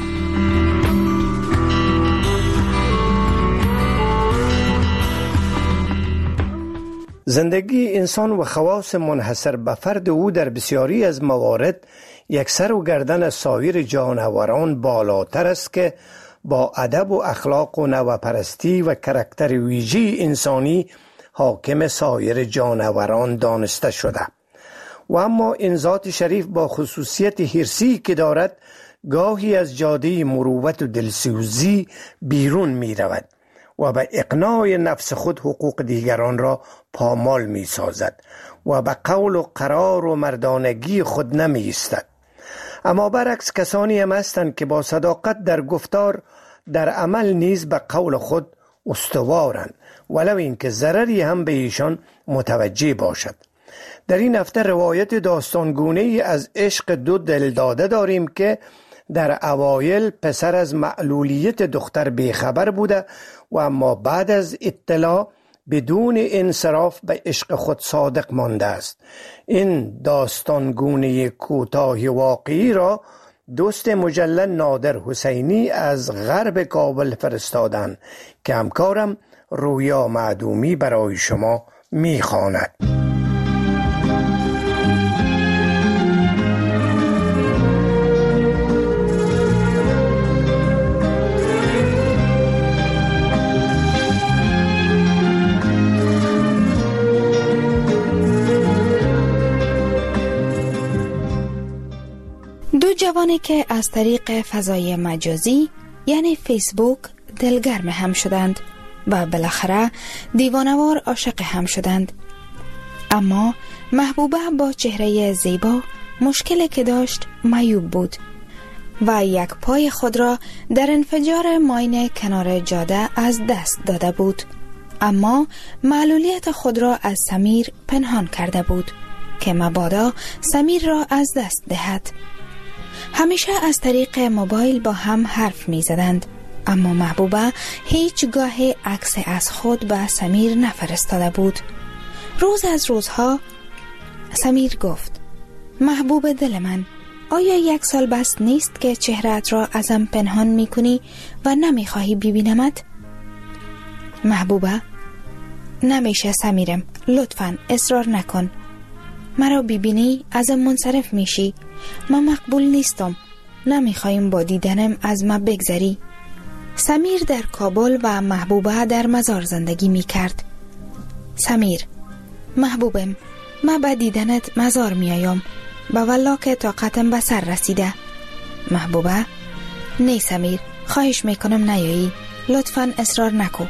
زندگی انسان و خواص منحصر به فرد او در بسیاری از موارد یک سر و گردن سایر جانوران بالاتر است که با ادب و اخلاق و نوپرستی و کاراکتر ویژه انسانی حاکم سایر جانوران دانسته شده. و اما این ذات شریف با خصوصیت حرصی که دارد گاهی از جاده مروت و دلسوزی بیرون می رود و به اقناع نفس خود حقوق دیگران را پامال می سازد و به قول و قرار و مردانگی خود نمی ایستد. اما برعکس کسانی هم هستند که با صداقت در گفتار، در عمل نیز به قول خود استوارند، ولو اینکه ضرری هم به ایشان متوجه باشد. در این هفته روایت داستانگونه‌ای از عشق دو دلداده داریم که در اوایل پسر از معلولیت دختر بیخبر بوده و اما بعد از اطلاع بدون انصراف به عشق خود صادق مانده است. این داستانگونه کوتاه واقعی را دوست مجلل نادر حسینی از غرب کابل فرستادند که همکارم رویا معدومی برای شما میخواند. دو جوانی که از طریق فضای مجازی یعنی فیسبوک دلگرم هم شدند و بالاخره دیوانوار عاشق هم شدند. اما محبوبه با چهره زیبا مشکلی که داشت معیوب بود و یک پای خود را در انفجار ماین کنار جاده از دست داده بود، اما معلولیت خود را از سمیر پنهان کرده بود که مبادا سمیر را از دست دهد. همیشه از طریق موبایل با هم حرف می زدند، اما محبوبه هیچگاه عکس از خود به سمیر نفرستاده بود. روز از روزها سمیر گفت: محبوب دل من، آیا 1 سال بس نیست که چهره‌ات را ازم پنهان می کنی و نمی خواهی ببینمت؟ محبوبه: نمیشه سمیرم، لطفاً اصرار نکن. مرا ببینی ازم منصرف میشی. من مقبول نیستم، نمیخوایم با دیدنم از ما بگذری. سمیر در کابل و محبوبه در مزار زندگی میکرد. سمیر: محبوبم، من با دیدنت مزار میایم، با والله که طاقتم به سر رسیده. محبوبه: نه سمیر، خواهش میکنم نیایی، لطفاً اصرار نکو.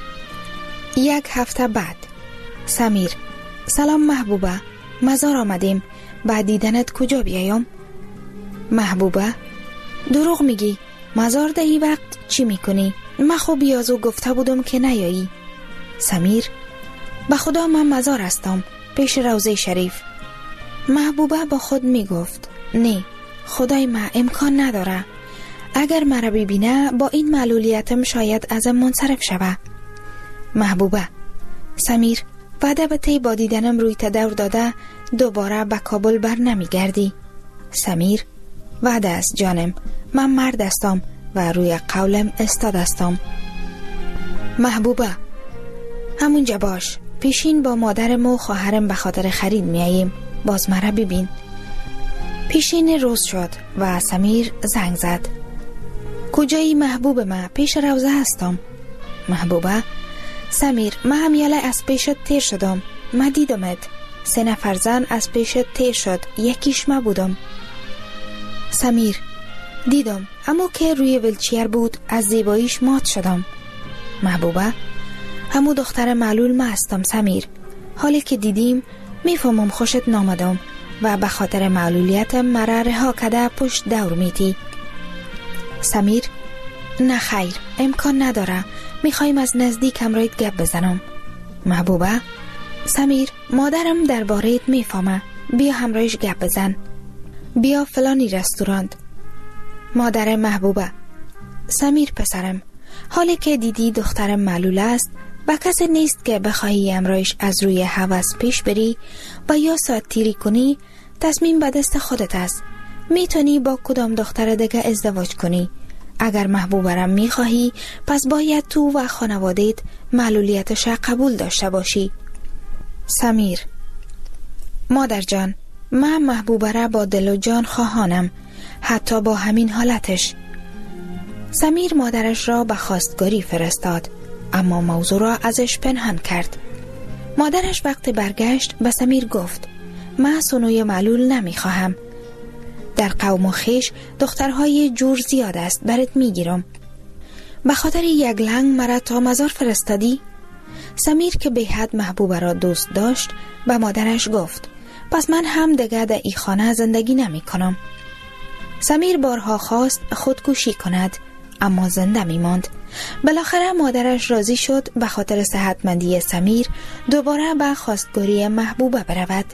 1 هفته بعد سمیر: سلام محبوبه، مزار آمدیم، با دیدنت کجا بیایم؟ محبوبه: دروغ میگی، مزار ده ای وقت چی میکنی؟ من خوب بیازو گفته بودم که نیایی. سمیر: به خدا من مزار هستم، پیش روضه شریف. محبوبه با خود میگفت: نه، خدای من امکان نداره، اگر مرا ببینه با این معلولیتم شاید ازم منصرف شوه. محبوبه: سمیر، بعد به تی با دیدنم روی تدور داده دوباره به کابل بر نمی گردی. سمیر: وعده است جانم، من مرد هستم و روی قولم استاد هستم. محبوبه: همونجا باش، پیشین با مادرم و خواهرم به خاطر خرید میاییم، باز مرا ببین. پیشین روز شد و سمیر زنگ زد. کجایی محبوب من؟ پیش روزه هستم. محبوبه: سمیر، من همیاله از پیشت تیر شدم، من دیدمت. 3 نفر زن از پیشت تیر شد، یکیش ما بودم. سمیر: دیدم، اما که روی ویلچیر بود از زیباییش مات شدم. محبوبه: همو دختر معلول ما هستم سمیر، حالی که دیدیم میفهمم خوشت نامدم و به خاطر معلولیتم مرا رها کده پشت دور میتی. سمیر: نه خیر، امکان نداره، میخوایم از نزدیک همراهت گپ بزنم. محبوبه: سمیر، مادرم درباره‌ات میفهمه، بیا همراهش گپ بزن، بیا فلانی رستوران. مادر محبوبه: سمیر پسرم، حالی که دیدی دخترم معلول است و کسی نیست که بخواهی همراهش از روی هوس پیش بری و یا ساعت تیری کنی، تصمیم به دست خودت است. میتونی با کدام دختر دیگه ازدواج کنی. اگر محبوبرم میخواهی پس باید تو و خانوادهت معلولیتش قبول داشته باشی. سمیر: مادر جان، من محبوبره با دل و جان خواهانم، حتی با همین حالتش. سمیر مادرش را به خواستگاری فرستاد، اما موضوع را ازش پنهان کرد. مادرش وقتی برگشت به سمیر گفت: من سنوی معلول نمیخواهم. در قوم و خیش دخترهای جور زیاد است، برات میگیرم. به خاطر یک لنگ مرا تا مزار فرستادی؟ سمیر که به حد محبوبه را دوست داشت به مادرش گفت: پس من هم دیگه در ای خانه زندگی نمی کنم. سمیر بارها خواست خودکشی کند، اما زنده می ماند. بالاخره مادرش راضی شد به خاطر صحتمندی سمیر دوباره به خواستگاری محبوبه برود.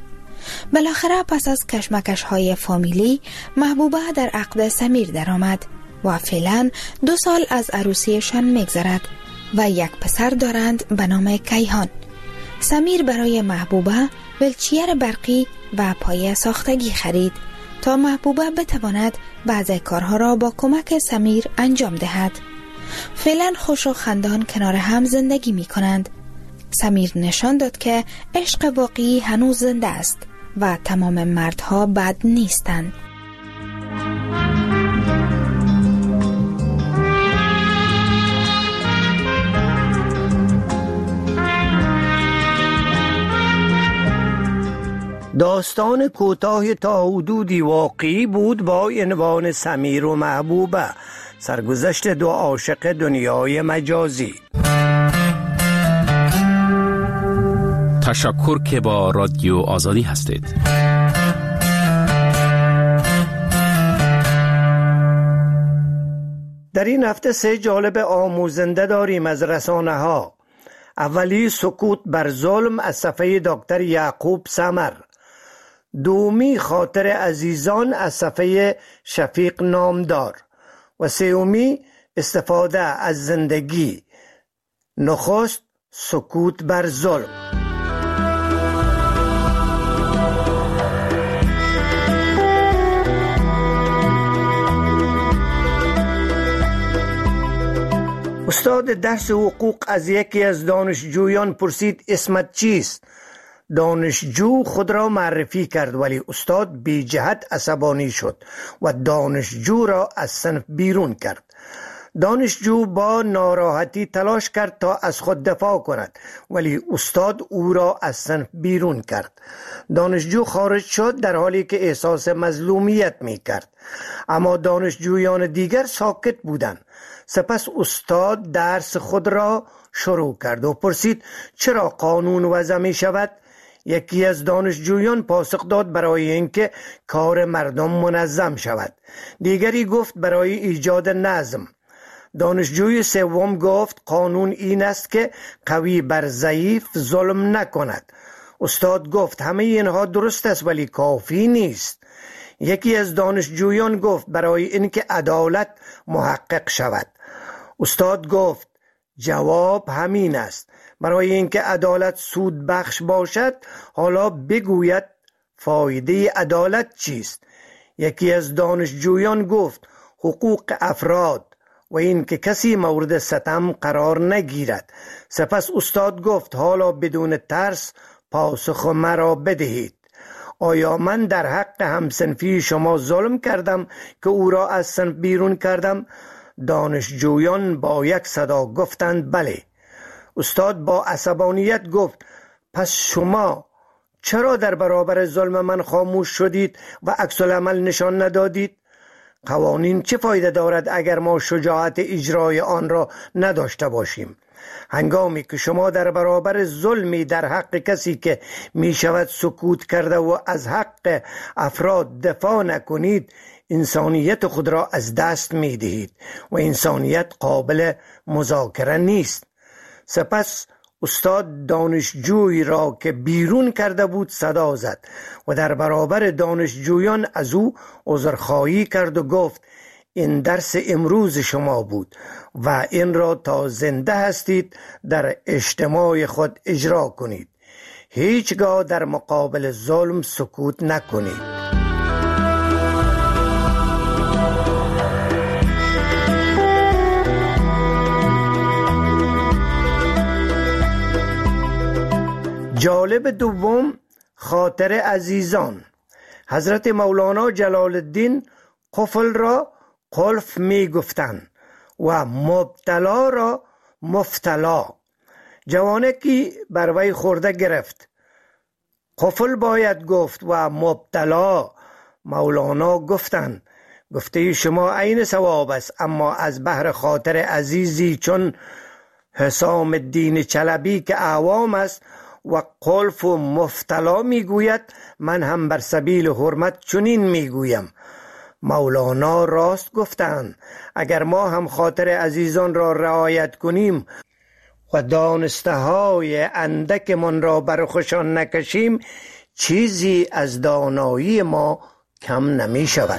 بالاخره پس از کشمکش های فامیلی محبوبه در عقد سمیر درآمد و فعلا 2 سال از عروسیشان میگذرد و یک پسر دارند به نام کیهان. سمیر برای محبوبه ولچیر برقی و پایه ساختگی خرید تا محبوبه بتواند بعضی کارها را با کمک سمیر انجام دهد. فعلا خوش و خندان کنار هم زندگی می کنند. سمیر نشان داد که عشق واقعی هنوز زنده است و تمام مردها بد نیستند. داستان کوتاه تا حدودی واقعی بود با عنوان سمیر و محبوبه، سرگذشت 2 عاشق دنیای مجازی. تشکر که با رادیو آزادی هستید. در این هفته 3 جالب آموزنده داریم از رسانه ها. اولی سکوت بر ظلم از صفحه دکتر یعقوب سمر. دومی خاطر عزیزان از صفحه شفیق نامدار. و سومی استفاده از زندگی. نخست سکوت بر ظلم. استاد درس حقوق از یکی از دانشجویان پرسید اسمت چیست؟ دانشجو خود را معرفی کرد ولی استاد بی جهت عصبانی شد و دانشجو را از صنف بیرون کرد. دانشجو با ناراحتی تلاش کرد تا از خود دفاع کند ولی استاد او را از صنف بیرون کرد. دانشجو خارج شد در حالی که احساس مظلومیت می کرد، اما دانشجویان دیگر ساکت بودند. سپس استاد درس خود را شروع کرد و پرسید چرا قانون وضع می شود؟ یکی از دانشجویان پاسخ داد برای اینکه کار مردم منظم شود. دیگری گفت برای ایجاد نظم. دانشجوی سوم گفت قانون این است که قوی بر ضعیف ظلم نکند. استاد گفت همه اینها درست است ولی کافی نیست. یکی از دانشجویان گفت برای اینکه عدالت محقق شود. استاد گفت جواب همین است. برای اینکه عدالت سود بخش باشد حالا بگوید فایده عدالت چیست. یکی از دانشجویان گفت حقوق افراد و اینکه کسی مورد ستم قرار نگیرد. سپس استاد گفت حالا بدون ترس پاسخ مرا بدهید. آیا من در حق همسنفی شما ظلم کردم که او را از صنف بیرون کردم؟ دانشجویان با یک صدا گفتند بله. استاد با عصبانیت گفت پس شما چرا در برابر ظلم من خاموش شدید و عکس العمل نشان ندادید؟ قوانین چه فایده دارد اگر ما شجاعت اجرای آن را نداشته باشیم؟ هنگامی که شما در برابر ظلمی در حق کسی که می شود سکوت کرده و از حق افراد دفاع نکنید، انسانیت خود را از دست می دهید و انسانیت قابل مذاکره نیست. سپس استاد دانشجویی را که بیرون کرده بود صدا زد و در برابر دانشجویان از او عذرخواهی کرد و گفت این درس امروز شما بود و این را تا زنده هستید در اجتماع خود اجرا کنید. هیچگاه در مقابل ظلم سکوت نکنید. جالب دوم خاطر عزیزان. حضرت مولانا جلال الدین قفل را قلف می گفتند و مبتلا را مفتلا. جوانکی بر وی خورده گرفت. قفل باید گفت و مبتلا. مولانا گفتند گفته شما عین ثواب است، اما از بهر خاطر عزیزی چون حسام الدین چلبی که اعوام است و قلف و مفتلا میگوید، من هم بر سبیل حرمت چنین میگویم. مولانا راست گفتند. اگر ما هم خاطر عزیزان را رعایت کنیم و دانسته های اندک من را بر خوشان نکشیم، چیزی از دانایی ما کم نمی شود.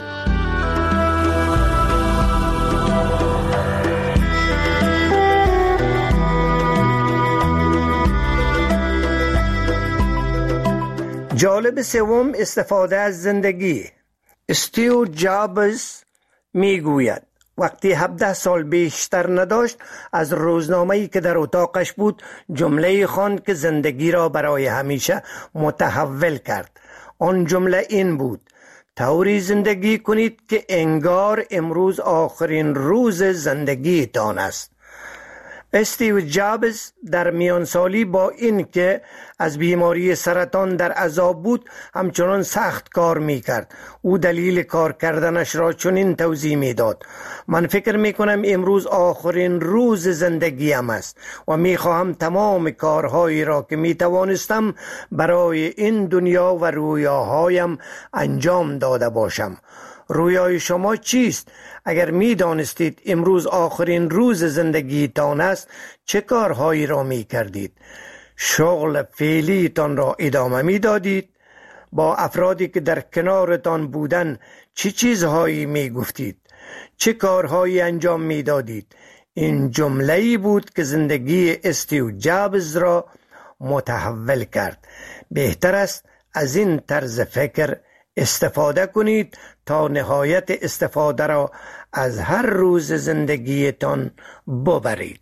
جالب سوم، استفاده از زندگی. استیو جابز می گوید وقتی 17 سال بیشتر نداشت از روزنامه‌ای که در اتاقش بود جمله خواند که زندگی را برای همیشه متحول کرد. آن جمله این بود: طوری زندگی کنید که انگار امروز آخرین روز زندگی تان است. استیو جابز در میانسالی با این که از بیماری سرطان در عذاب بود همچنان سخت کار می کرد. او دلیل کار کردنش را چنین توضیح می داد: من فکر می کنم امروز آخرین روز زندگیم است و می خواهم تمام کارهایی را که می توانستم برای این دنیا و رویاهایم انجام داده باشم. رویای شما چیست؟ اگر می دانستید امروز آخرین روز زندگی تان است چه کارهایی را می کردید؟ شغل فعلی تان را ادامه می دادید؟ با افرادی که در کنارتان بودن چه چیزهایی می گفتید؟ چه کارهایی انجام می دادید؟ این جمله‌ای بود که زندگی استیو جابز را متحول کرد. بهتر است از این طرز فکر استفاده کنید تا نهایت استفاده را از هر روز زندگیتان ببرید.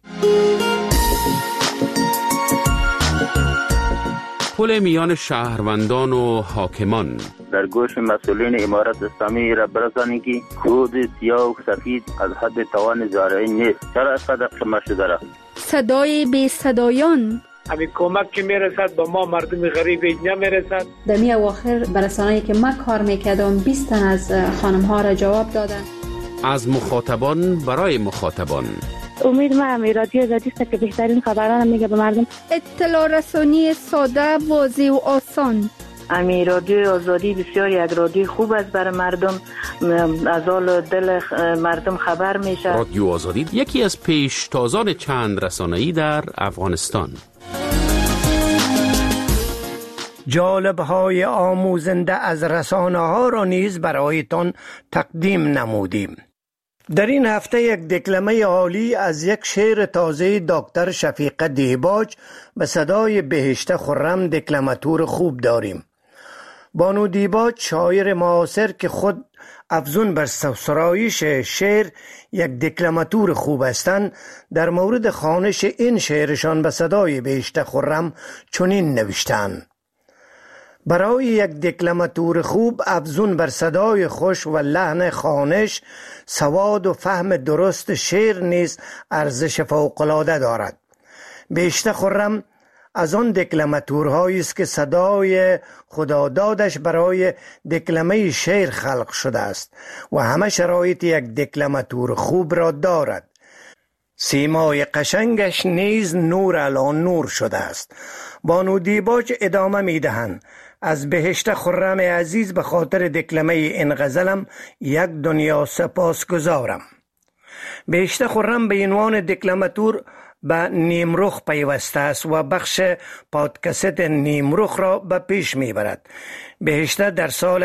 پل میان شهروندان و حاکمان. در گوش مسئولین امارت اسلامی را برسانید که خود سیاه و سفید از حد توان زارعی نیست. چرا صدق شما شده را؟ صدای بی صدایان. همین کمک که میرسد با ما مردم غریب اینجا میرسد. در می اواخر برسانه‌ای که من کار میکردم 20 تن از خانم ها را جواب دادن. از مخاطبان برای مخاطبان. امید من رادیو آزادی است که بهترین خبران میگه به مردم. اطلاع رسانی ساده، واضح و آسان. امی رادیو آزادی بسیار یک رادیو خوب است برای مردم، از حال دل مردم خبر میشه. رادیو آزادی یکی از پیشتازان چند رسانه‌ای در افغانستان. جالب‌های آموزنده از رسانه‌ها را نیز برایتان تقدیم نمودیم. در این هفته یک دکلمه عالی از یک شعر تازه دکتر شفیقه دیباج به صدای بهشته خرم دکلماتور خوب داریم. بانو دیباج شاعر معاصر که خود افزون بر سرایش شعر یک دکلماتور خوب هستند، در مورد خوانش این شعرشان به صدای بهشته خرم چنین نوشتند: برای یک دکلماتور خوب افزون بر صدای خوش و لحن خوانش، سواد و فهم درست شعر نیز ارزش فوق‌العاده دارد. بهشته خرم از آن دکلماتورهایی است که صدای خدادادش برای دکلمه شعر خلق شده است و همه شرایط یک دکلماتور خوب را دارد. سیمای قشنگش نیز نور علی نور شده است. بانو دیباج ادامه میدهند: از بهشته خرم عزیز به خاطر دکلمه این غزلم یک دنیا سپاس گذارم. بهشته خرم به عنوان دکلماتور به نیمرخ پیوسته است و بخش پادکست نیمرخ را به پیش میبرد. بهشته در سال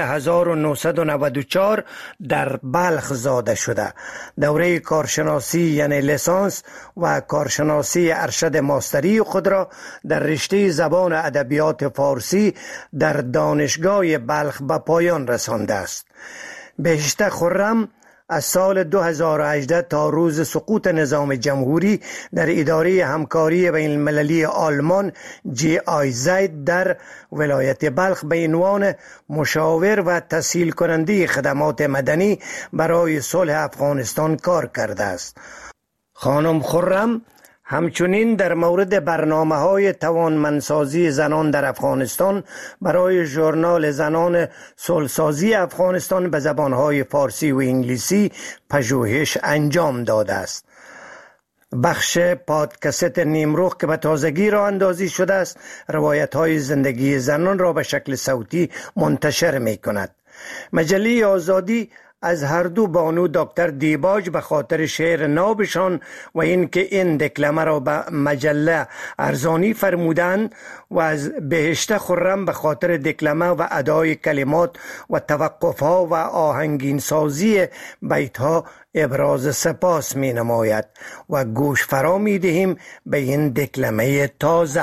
1994 در بلخ زاده شده. دوره کارشناسی یعنی لیسانس و کارشناسی ارشد ماستری خود را در رشته زبان ادبیات فارسی در دانشگاه بلخ به پایان رسانده است. بهشته خرم از سال 2018 تا روز سقوط نظام جمهوری در اداره همکاری بین المللی آلمان GIZ در ولایت بلخ به عنوان مشاور و تسهیل کننده خدمات مدنی برای صلح افغانستان کار کرده است. خانم خرم همچنین در مورد برنامه‌های توانمندسازی زنان در افغانستان برای ژورنال زنان صلح‌سازی افغانستان به زبان‌های فارسی و انگلیسی پژوهش انجام داده است. بخش پادکست نیمرخ که به تازگی راه اندازی شده است، روایت‌های زندگی زنان را به شکل صوتی منتشر می‌کند. مجله آزادی از هر دو بانو دکتر دیباج به خاطر شعر نابشان و اینکه این دکلمه را به مجله ارزانی فرمودند و از بهشت خرم به خاطر دکلمه و ادای کلمات و توقفها و آهنگین سازی بیتها ابراز سپاس می نماید و گوش فرا می دهیم به این دکلمه تازه.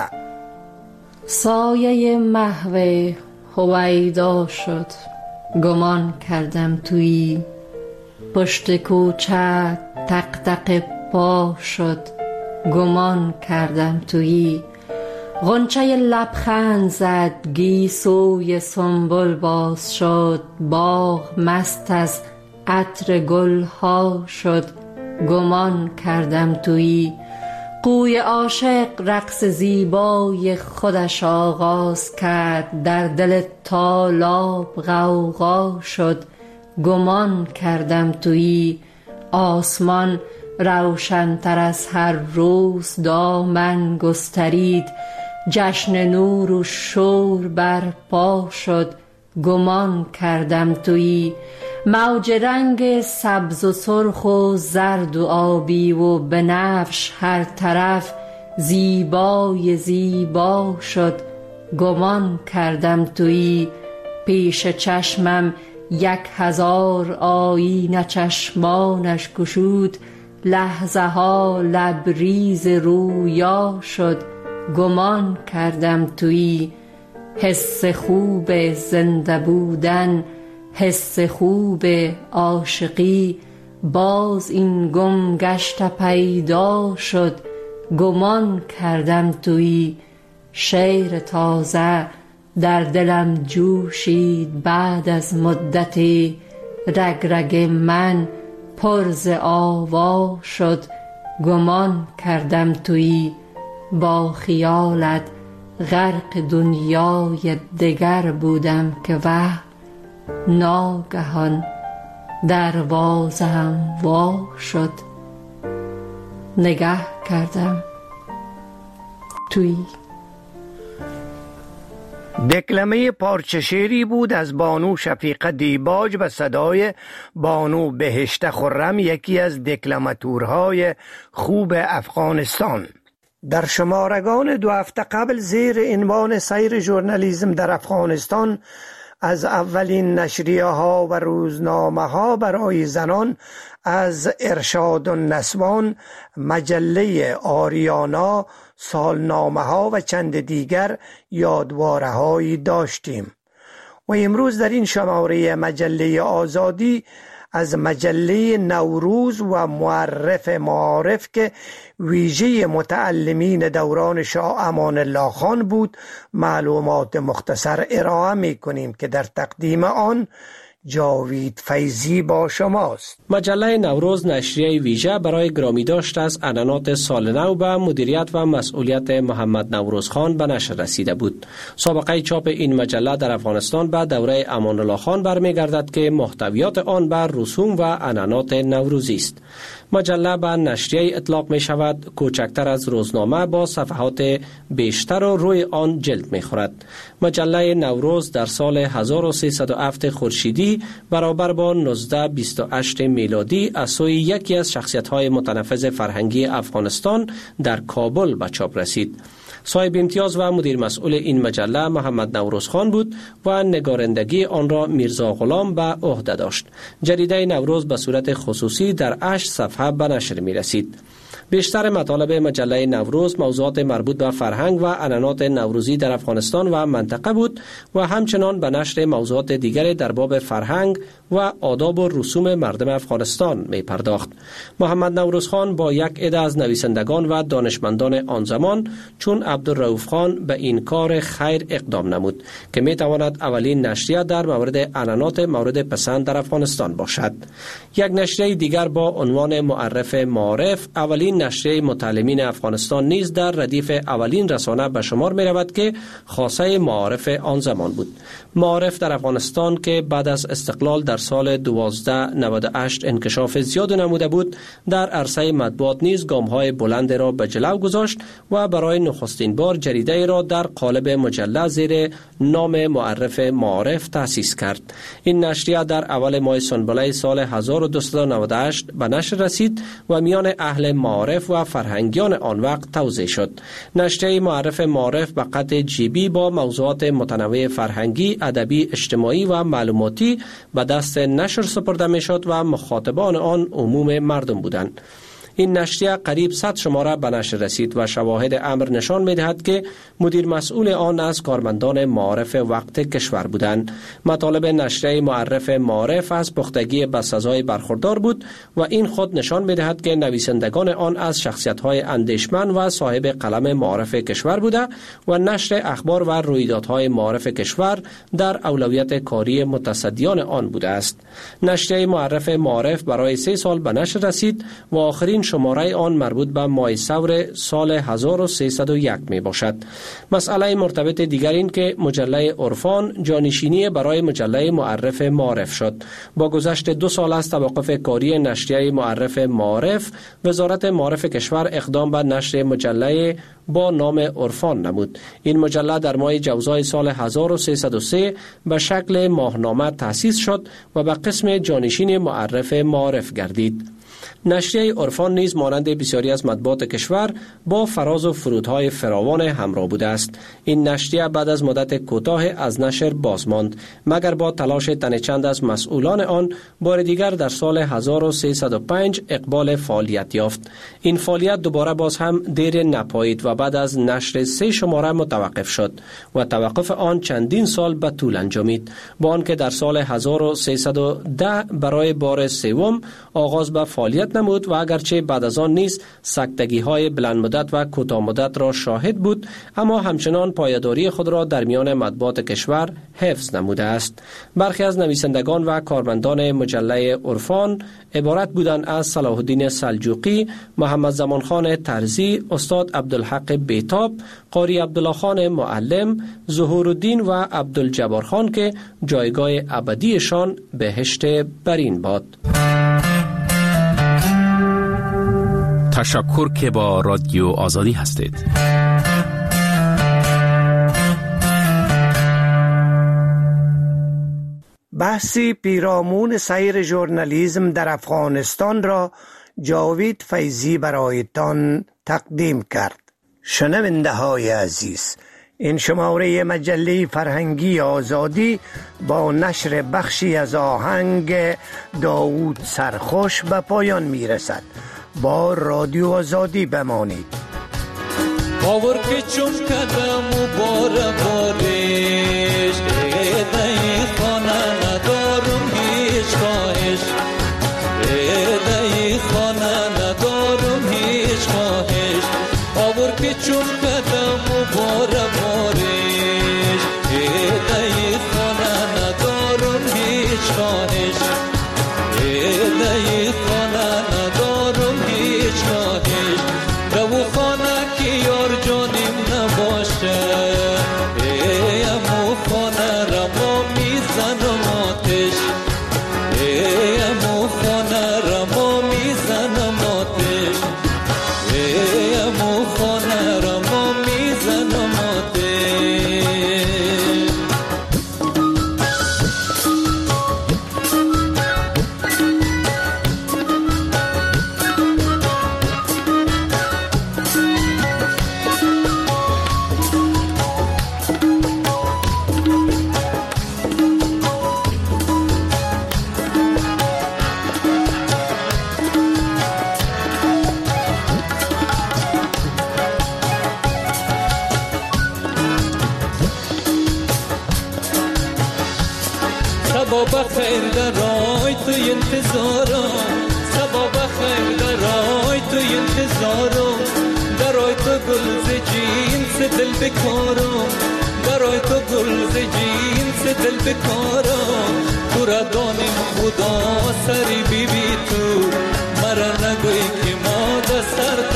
سایه محو هویدا شد، گمان کردم تویی. پشت کوچه تق تق پا شد، گمان کردم تویی. غنچه لبخند زد، گیسوی سنبل باز شد. باغ مست از عطر گل ها شد، گمان کردم تویی. قوی عاشق رقص زیبای خودش آغاز کرد. در دل تالاب غوغا شد، گمان کردم تویی. آسمان روشن‌تر از هر روز دامن گسترید. جشن نور و شور برپا شد، گمان کردم تویی. موج رنگ سبز و سرخ و زرد و آبی و بنفش هر طرف زیبای زیبا شد، گمان کردم تویی. پیش چشمم 1000 آیینه چشمانش گشود. لحظه ها لبریز رویا شد، گمان کردم تویی. حس خوب زنده بودن، حس خوب عاشقی، باز این گم گشته پیدا شد، گمان کردم تویی. شعر تازه در دلم جوشید بعد از مدتی. رگ رگ من پر ز آوا شد، گمان کردم تویی. با خیالت غرق دنیای دگر بودم که وهم ناگهان دروازه‌ام وا شد، نگه کردم تویی. دکلمه پارچه شعری بود از بانو شفیقه دیباج به صدای بانو بهشت خرم، یکی از دکلماتورهای خوب افغانستان. در شمارگان 2 هفته قبل زیر عنوان سیر ژورنالیسم در افغانستان از اولین نشریه ها و روزنامه ها برای زنان از ارشاد النسوان، مجله آریانا، سالنامه ها و چند دیگر یادواره هایی داشتیم و امروز در این شماره مجله آزادی از مجله نوروز و معرف معارف که ویژه متعلمین دوران شاه امان الله خان بود معلومات مختصر ارائه می کنیم که در تقدیم آن جاوید فیضی با شماست. مجله نوروز نشریه ویژه برای گرامی داشت از اعلانات سال نو به مدیریت و مسئولیت محمد نوروز خان به نشر رسیده بود. سابقه چاپ این مجله در افغانستان به دوره امان الله خان برمیگردد که محتویات آن بر رسوم و اعلانات نوروزی است. مجله به نشریه اطلاق می شود کوچکتر از روزنامه با صفحات بیشتر و روی آن جلد می خورد. مجله نوروز در سال 1307 خورشیدی برابر با 1928 میلادی از سوی یکی از شخصیت‌های متنفذ فرهنگی افغانستان در کابل به چاپ رسید. صاحب امتیاز و مدیر مسئول این مجله محمد نوروز خان بود و نگارندگی آن را میرزا غلام به عهده داشت. جریده نوروز به صورت خصوصی در 8 صفحه به نشر می رسید. بیشتر مطالب مجله نوروز موضوعات مربوط به فرهنگ و اعلانات نوروزی در افغانستان و منطقه بود و همچنان به نشر موضوعات دیگر در باب فرهنگ و آداب و رسوم مردم افغانستان می پرداخت. محمد نوروز خان با یک عده از نویسندگان و دانشمندان آن زمان چون عبدالرؤوف خان به این کار خیر اقدام نمود که می تواند اولین نشریه در مورد اعلانات مورد پسند در افغانستان باشد. یک نشریه دیگر با عنوان معرف معارف اولین این نشریه متعلمین افغانستان نیز در ردیف اولین رسانه به شمار می رود که خاصه معارف آن زمان بود. معارف در افغانستان که بعد از استقلال در سال 1298 انکشاف زیاد نموده بود، در عرصه مطبوعات نیز گام‌های بلند را به جلو گذاشت و برای نخستین بار جریده را در قالب مجله زیر نام معرف معارف تأسیس کرد. این نشریه در اول ماه سنبله سال 1298 به نشر رسید و میان اهل معارف و فرهنگیان آن وقت توزیع شد. نشریه معرف معارف به قطع جیبی با موضوعات متنوع فرهنگی، ادبی، اجتماعی و معلوماتی به دست نشر سپرده می شد و مخاطبان آن عموم مردم بودند. این نشریه قریب 100 شماره به نشر رسید و شواهد امر نشان می دهد که مدیر مسئول آن از کارمندان معارف وقت کشور بودند. مطالب نشریه معرف معارف از پختگی به سزای برخوردار بود و این خود نشان می دهد که نویسندگان آن از شخصیت‌های اندیشمند و صاحب قلم معارف کشور بوده و نشر اخبار و رویدادهای معارف کشور در اولویت کاری متصدیان آن بوده است. نشریه معرف معارف برای 3 سال به نشر رسید و آخرین شماره آن مربوط به ماه ثور سال 1301 می باشد. مسئله مرتبط دیگر این که مجله عرفان جانشینی برای مجله معرف معارف شد. با گذشت 2 سال از توقف کاری نشریه معرف معارف، وزارت معارف کشور اقدام به نشر مجله با نام عرفان نمود. این مجله در ماه جوزای سال 1303 به شکل ماهنامه تأسیس شد و به قسم جانشین معرف معارف گردید. نشریه عرفان نیز مانند بسیاری از مطبوعات کشور با فراز و فرودهای فراوان همراه بوده است. این نشریه بعد از مدت کوتاه از نشر باز ماند، مگر با تلاش تن چند از مسئولان آن بار دیگر در سال 1305 اقبال فعالیت یافت. این فعالیت دوباره باز هم دیر نپایید و بعد از نشر 3 شماره متوقف شد و توقف آن چندین سال به طول انجامید، با آنکه در سال 1310 برای بار سوم آغاز به فعالیت نمود و اگرچه بعد از آن نیز سکتگی‌های بلند مدت و کوتاه مدت را شاهد بود، اما همچنان پایداری خود را در میان مطبوعات کشور حفظ نموده است. برخی از نویسندگان و کارمندان مجله عرفان عبارت بودند از صلاح الدین سلجوقی، محمد زمانخان ترزی، استاد عبدالحق بیتاب، قاری عبدالله خان معلم، ظهورالدین و عبدالجبار خان که جایگاه ابدیشان بهشت برین باد. تشکر که با رادیو آزادی هستید. بحثی پیرامون سیر ژورنالیسم در افغانستان را جاوید فیضی برایتان تقدیم کرد. شنونده های عزیز، این شماره مجله فرهنگی آزادی با نشر بخشی از آهنگ داوود سرخوش به پایان می رسد. با رادیو آزادی بمانید. باور که چون کدم و باره بارش ایده خانه ندارم هیچ خواهش، ایده خانه ندارم هیچ خواهش. باور که چون کدم و باره بارش ایده خانه ندارم هیچ خواهش، ایده خانه ندارم هیچ خواهش. دو خانه که یار جانیم نباشه ایمو خانه را ما میزنم آتش، ایمو خانه را ما میزنم آتش، ایمو خانه را ما میزنم آتش. سبا بخیر درای تو انتظارم، سبا بخیر درای تو انتظارم. درای تو گل ز جینس دل بکارم، درای تو گل ز جینس دل بکارم. تو را دانم خدا سری بی تو، مرا نگوی که ما دستر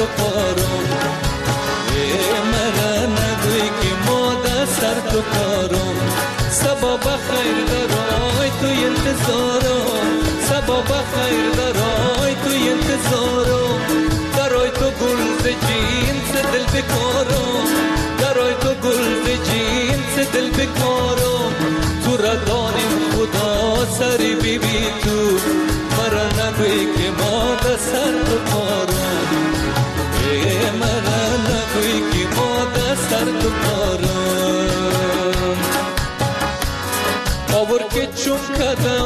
انتظارم سبا بخیر درای توی انتظارم درای تو گل ز جنس دل بکارم درای تو گل ز جنس دل بکارم تو را داریم خدا سری بی تو مرا نگوی که ما در سر تو پارم مرا نگوی که ما در سر تو پارم آور که چون کده